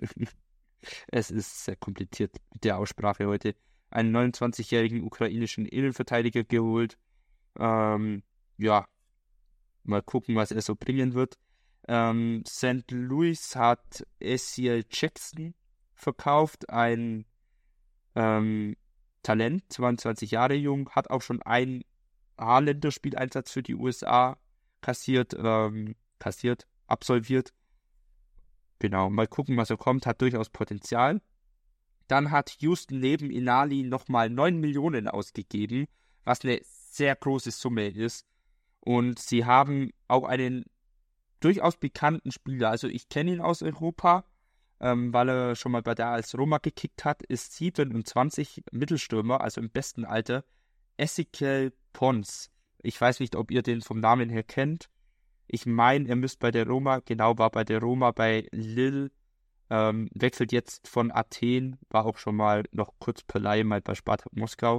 Es ist sehr kompliziert mit der Aussprache heute. Einen neunundzwanzigjährigen ukrainischen Innenverteidiger geholt. Ähm, ja, mal gucken, was er so bringen wird. Ähm, Sankt Louis hat Esiel Jackson verkauft, ein ähm, Talent, zweiundzwanzig Jahre jung, hat auch schon ein A-Länderspieleinsatz für die U S A kassiert, ähm, kassiert, absolviert. Genau, mal gucken, was er kommt, hat durchaus Potenzial. Dann hat Houston neben Inali nochmal neun Millionen ausgegeben, was eine sehr große Summe ist. Und sie haben auch einen durchaus bekannten Spieler, also ich kenne ihn aus Europa, ähm, weil er schon mal bei der A S Roma gekickt hat, ist siebenundzwanzig, Mittelstürmer, also im besten Alter, Ezequiel Pons. Ich weiß nicht, ob ihr den vom Namen her kennt. Ich meine, er müsste bei der Roma, genau, war bei der Roma bei Lille, ähm, wechselt jetzt von Athen, war auch schon mal noch kurz per Leihe mal bei Spartak Moskau.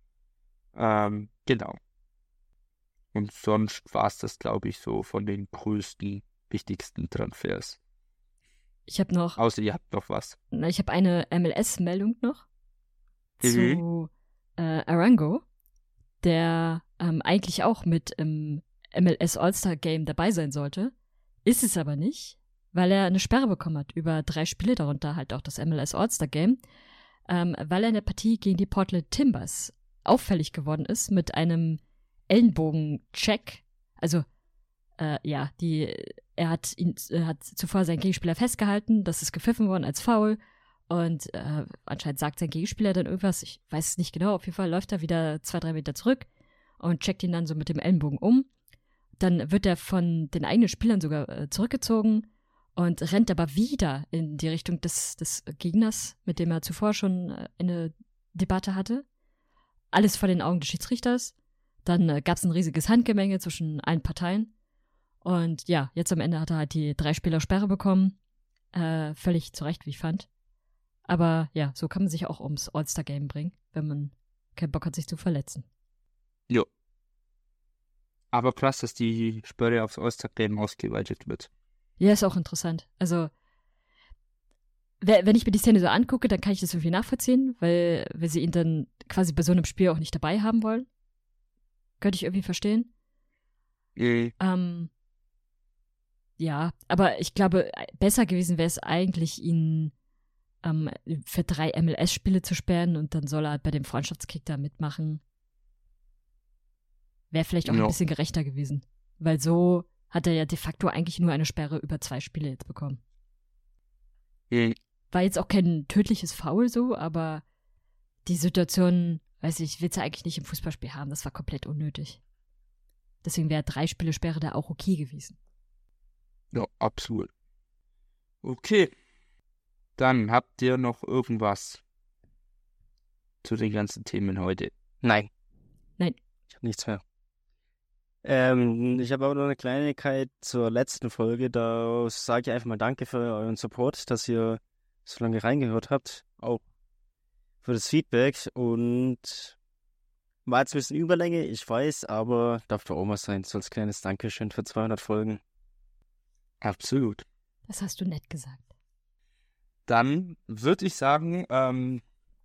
Ähm, genau. Und sonst war es das, glaube ich, so von den größten, wichtigsten Transfers. Ich habe noch, Außer ihr habt noch was. na, ich habe eine M L S-Meldung noch Mhm. zu äh, Arango, der ähm, eigentlich auch mit im M L S All-Star-Game dabei sein sollte. Ist es aber nicht, weil er eine Sperre bekommen hat über drei Spiele, darunter halt auch das M L S All-Star-Game, ähm, weil er in der Partie gegen die Portland Timbers auffällig geworden ist mit einem Ellenbogen-Check. Also, äh, ja, die, er hat ihn, er hat zuvor seinen Gegenspieler festgehalten, das ist gepfiffen worden als Foul. Und äh, anscheinend sagt sein Gegenspieler dann irgendwas, ich weiß es nicht genau, auf jeden Fall läuft er wieder zwei, drei Meter zurück und checkt ihn dann so mit dem Ellenbogen um. Dann wird er von den eigenen Spielern sogar äh, zurückgezogen und rennt aber wieder in die Richtung des, des Gegners, mit dem er zuvor schon äh, eine Debatte hatte. Alles vor den Augen des Schiedsrichters. Dann äh, gab es ein riesiges Handgemenge zwischen allen Parteien. Und ja, jetzt am Ende hat er halt die drei Spieler Sperre bekommen. Äh, völlig zu Recht, wie ich fand. Aber ja, so kann man sich auch ums All-Star-Game bringen, wenn man keinen Bock hat, sich zu verletzen. Jo. Aber krass, dass die Sperre aufs All-Star-Game ausgeweitet wird. Ja, ist auch interessant. Also, wenn ich mir die Szene so angucke, dann kann ich das irgendwie nachvollziehen, weil, weil sie ihn dann quasi bei so einem Spiel auch nicht dabei haben wollen. Könnte ich irgendwie verstehen. Mhm. Ähm, ja, aber ich glaube, besser gewesen wäre es eigentlich, ihn ähm, für drei M L S-Spiele zu sperren und dann soll er halt bei dem Freundschaftskick da mitmachen. Wäre vielleicht auch Ja. ein bisschen gerechter gewesen. Weil so hat er ja de facto eigentlich nur eine Sperre über zwei Spiele jetzt bekommen. Mhm. War jetzt auch kein tödliches Foul so, aber die Situation, weiß ich, willst du eigentlich nicht im Fußballspiel haben. Das war komplett unnötig. Deswegen wäre drei Spiele Sperre da auch okay gewesen. Ja, absolut. Okay. Dann habt ihr noch irgendwas zu den ganzen Themen heute? Nein. Nein. Ich habe nichts mehr. Ähm, ich habe aber noch eine Kleinigkeit zur letzten Folge. Da sage ich einfach mal Danke für euren Support, dass ihr so lange reingehört habt. Auch für das Feedback. Und war jetzt ein bisschen Überlänge, ich weiß, aber darf doch auch mal sein. So als kleines Dankeschön für zweihundert Folgen. Absolut. Das hast du nett gesagt. Dann würde ich sagen, ähm,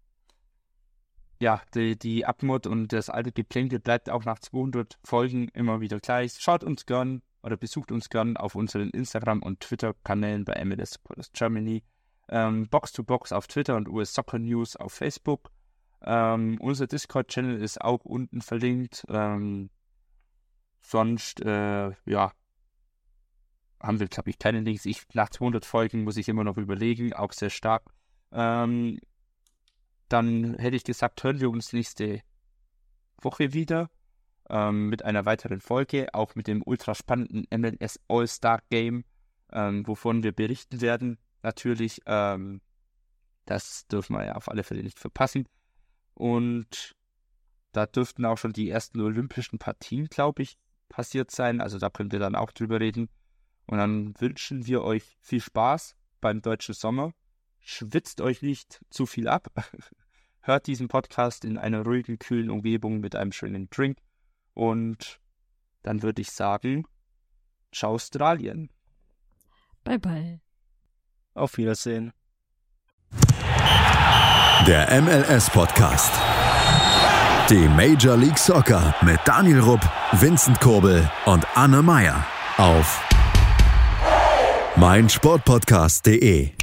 ja, die, die Abmod und das alte Geplänkel bleibt auch nach zweihundert Folgen immer wieder gleich. Schaut uns gern oder besucht uns gern auf unseren Instagram- und Twitter-Kanälen bei M L S Supporters Germany. Ähm, Box to Box auf Twitter und U S Soccer News auf Facebook. Ähm, unser Discord-Channel ist auch unten verlinkt. Ähm, sonst, äh, ja, haben wir, glaube ich, keine Links. Ich, nach zweihundert Folgen muss ich immer noch überlegen, auch sehr stark. Ähm, dann hätte ich gesagt, hören wir uns nächste Woche wieder ähm, mit einer weiteren Folge, auch mit dem ultra spannenden M L S All-Star Game, ähm, wovon wir berichten werden. Natürlich, ähm, das dürfen wir ja auf alle Fälle nicht verpassen. Und da dürften auch schon die ersten olympischen Partien, glaube ich, passiert sein. Also da können wir dann auch drüber reden. Und dann wünschen wir euch viel Spaß beim Deutschen Sommer. Schwitzt euch nicht zu viel ab. Hört diesen Podcast in einer ruhigen, kühlen Umgebung mit einem schönen Drink. Und dann würde ich sagen, ciao Australien. Bye, bye. Auf Wiedersehen. Der M L S-Podcast. Die Major League Soccer mit Daniel Rupp, Vincent Kurbel und Anne Meyer auf meinsportpodcast punkt de.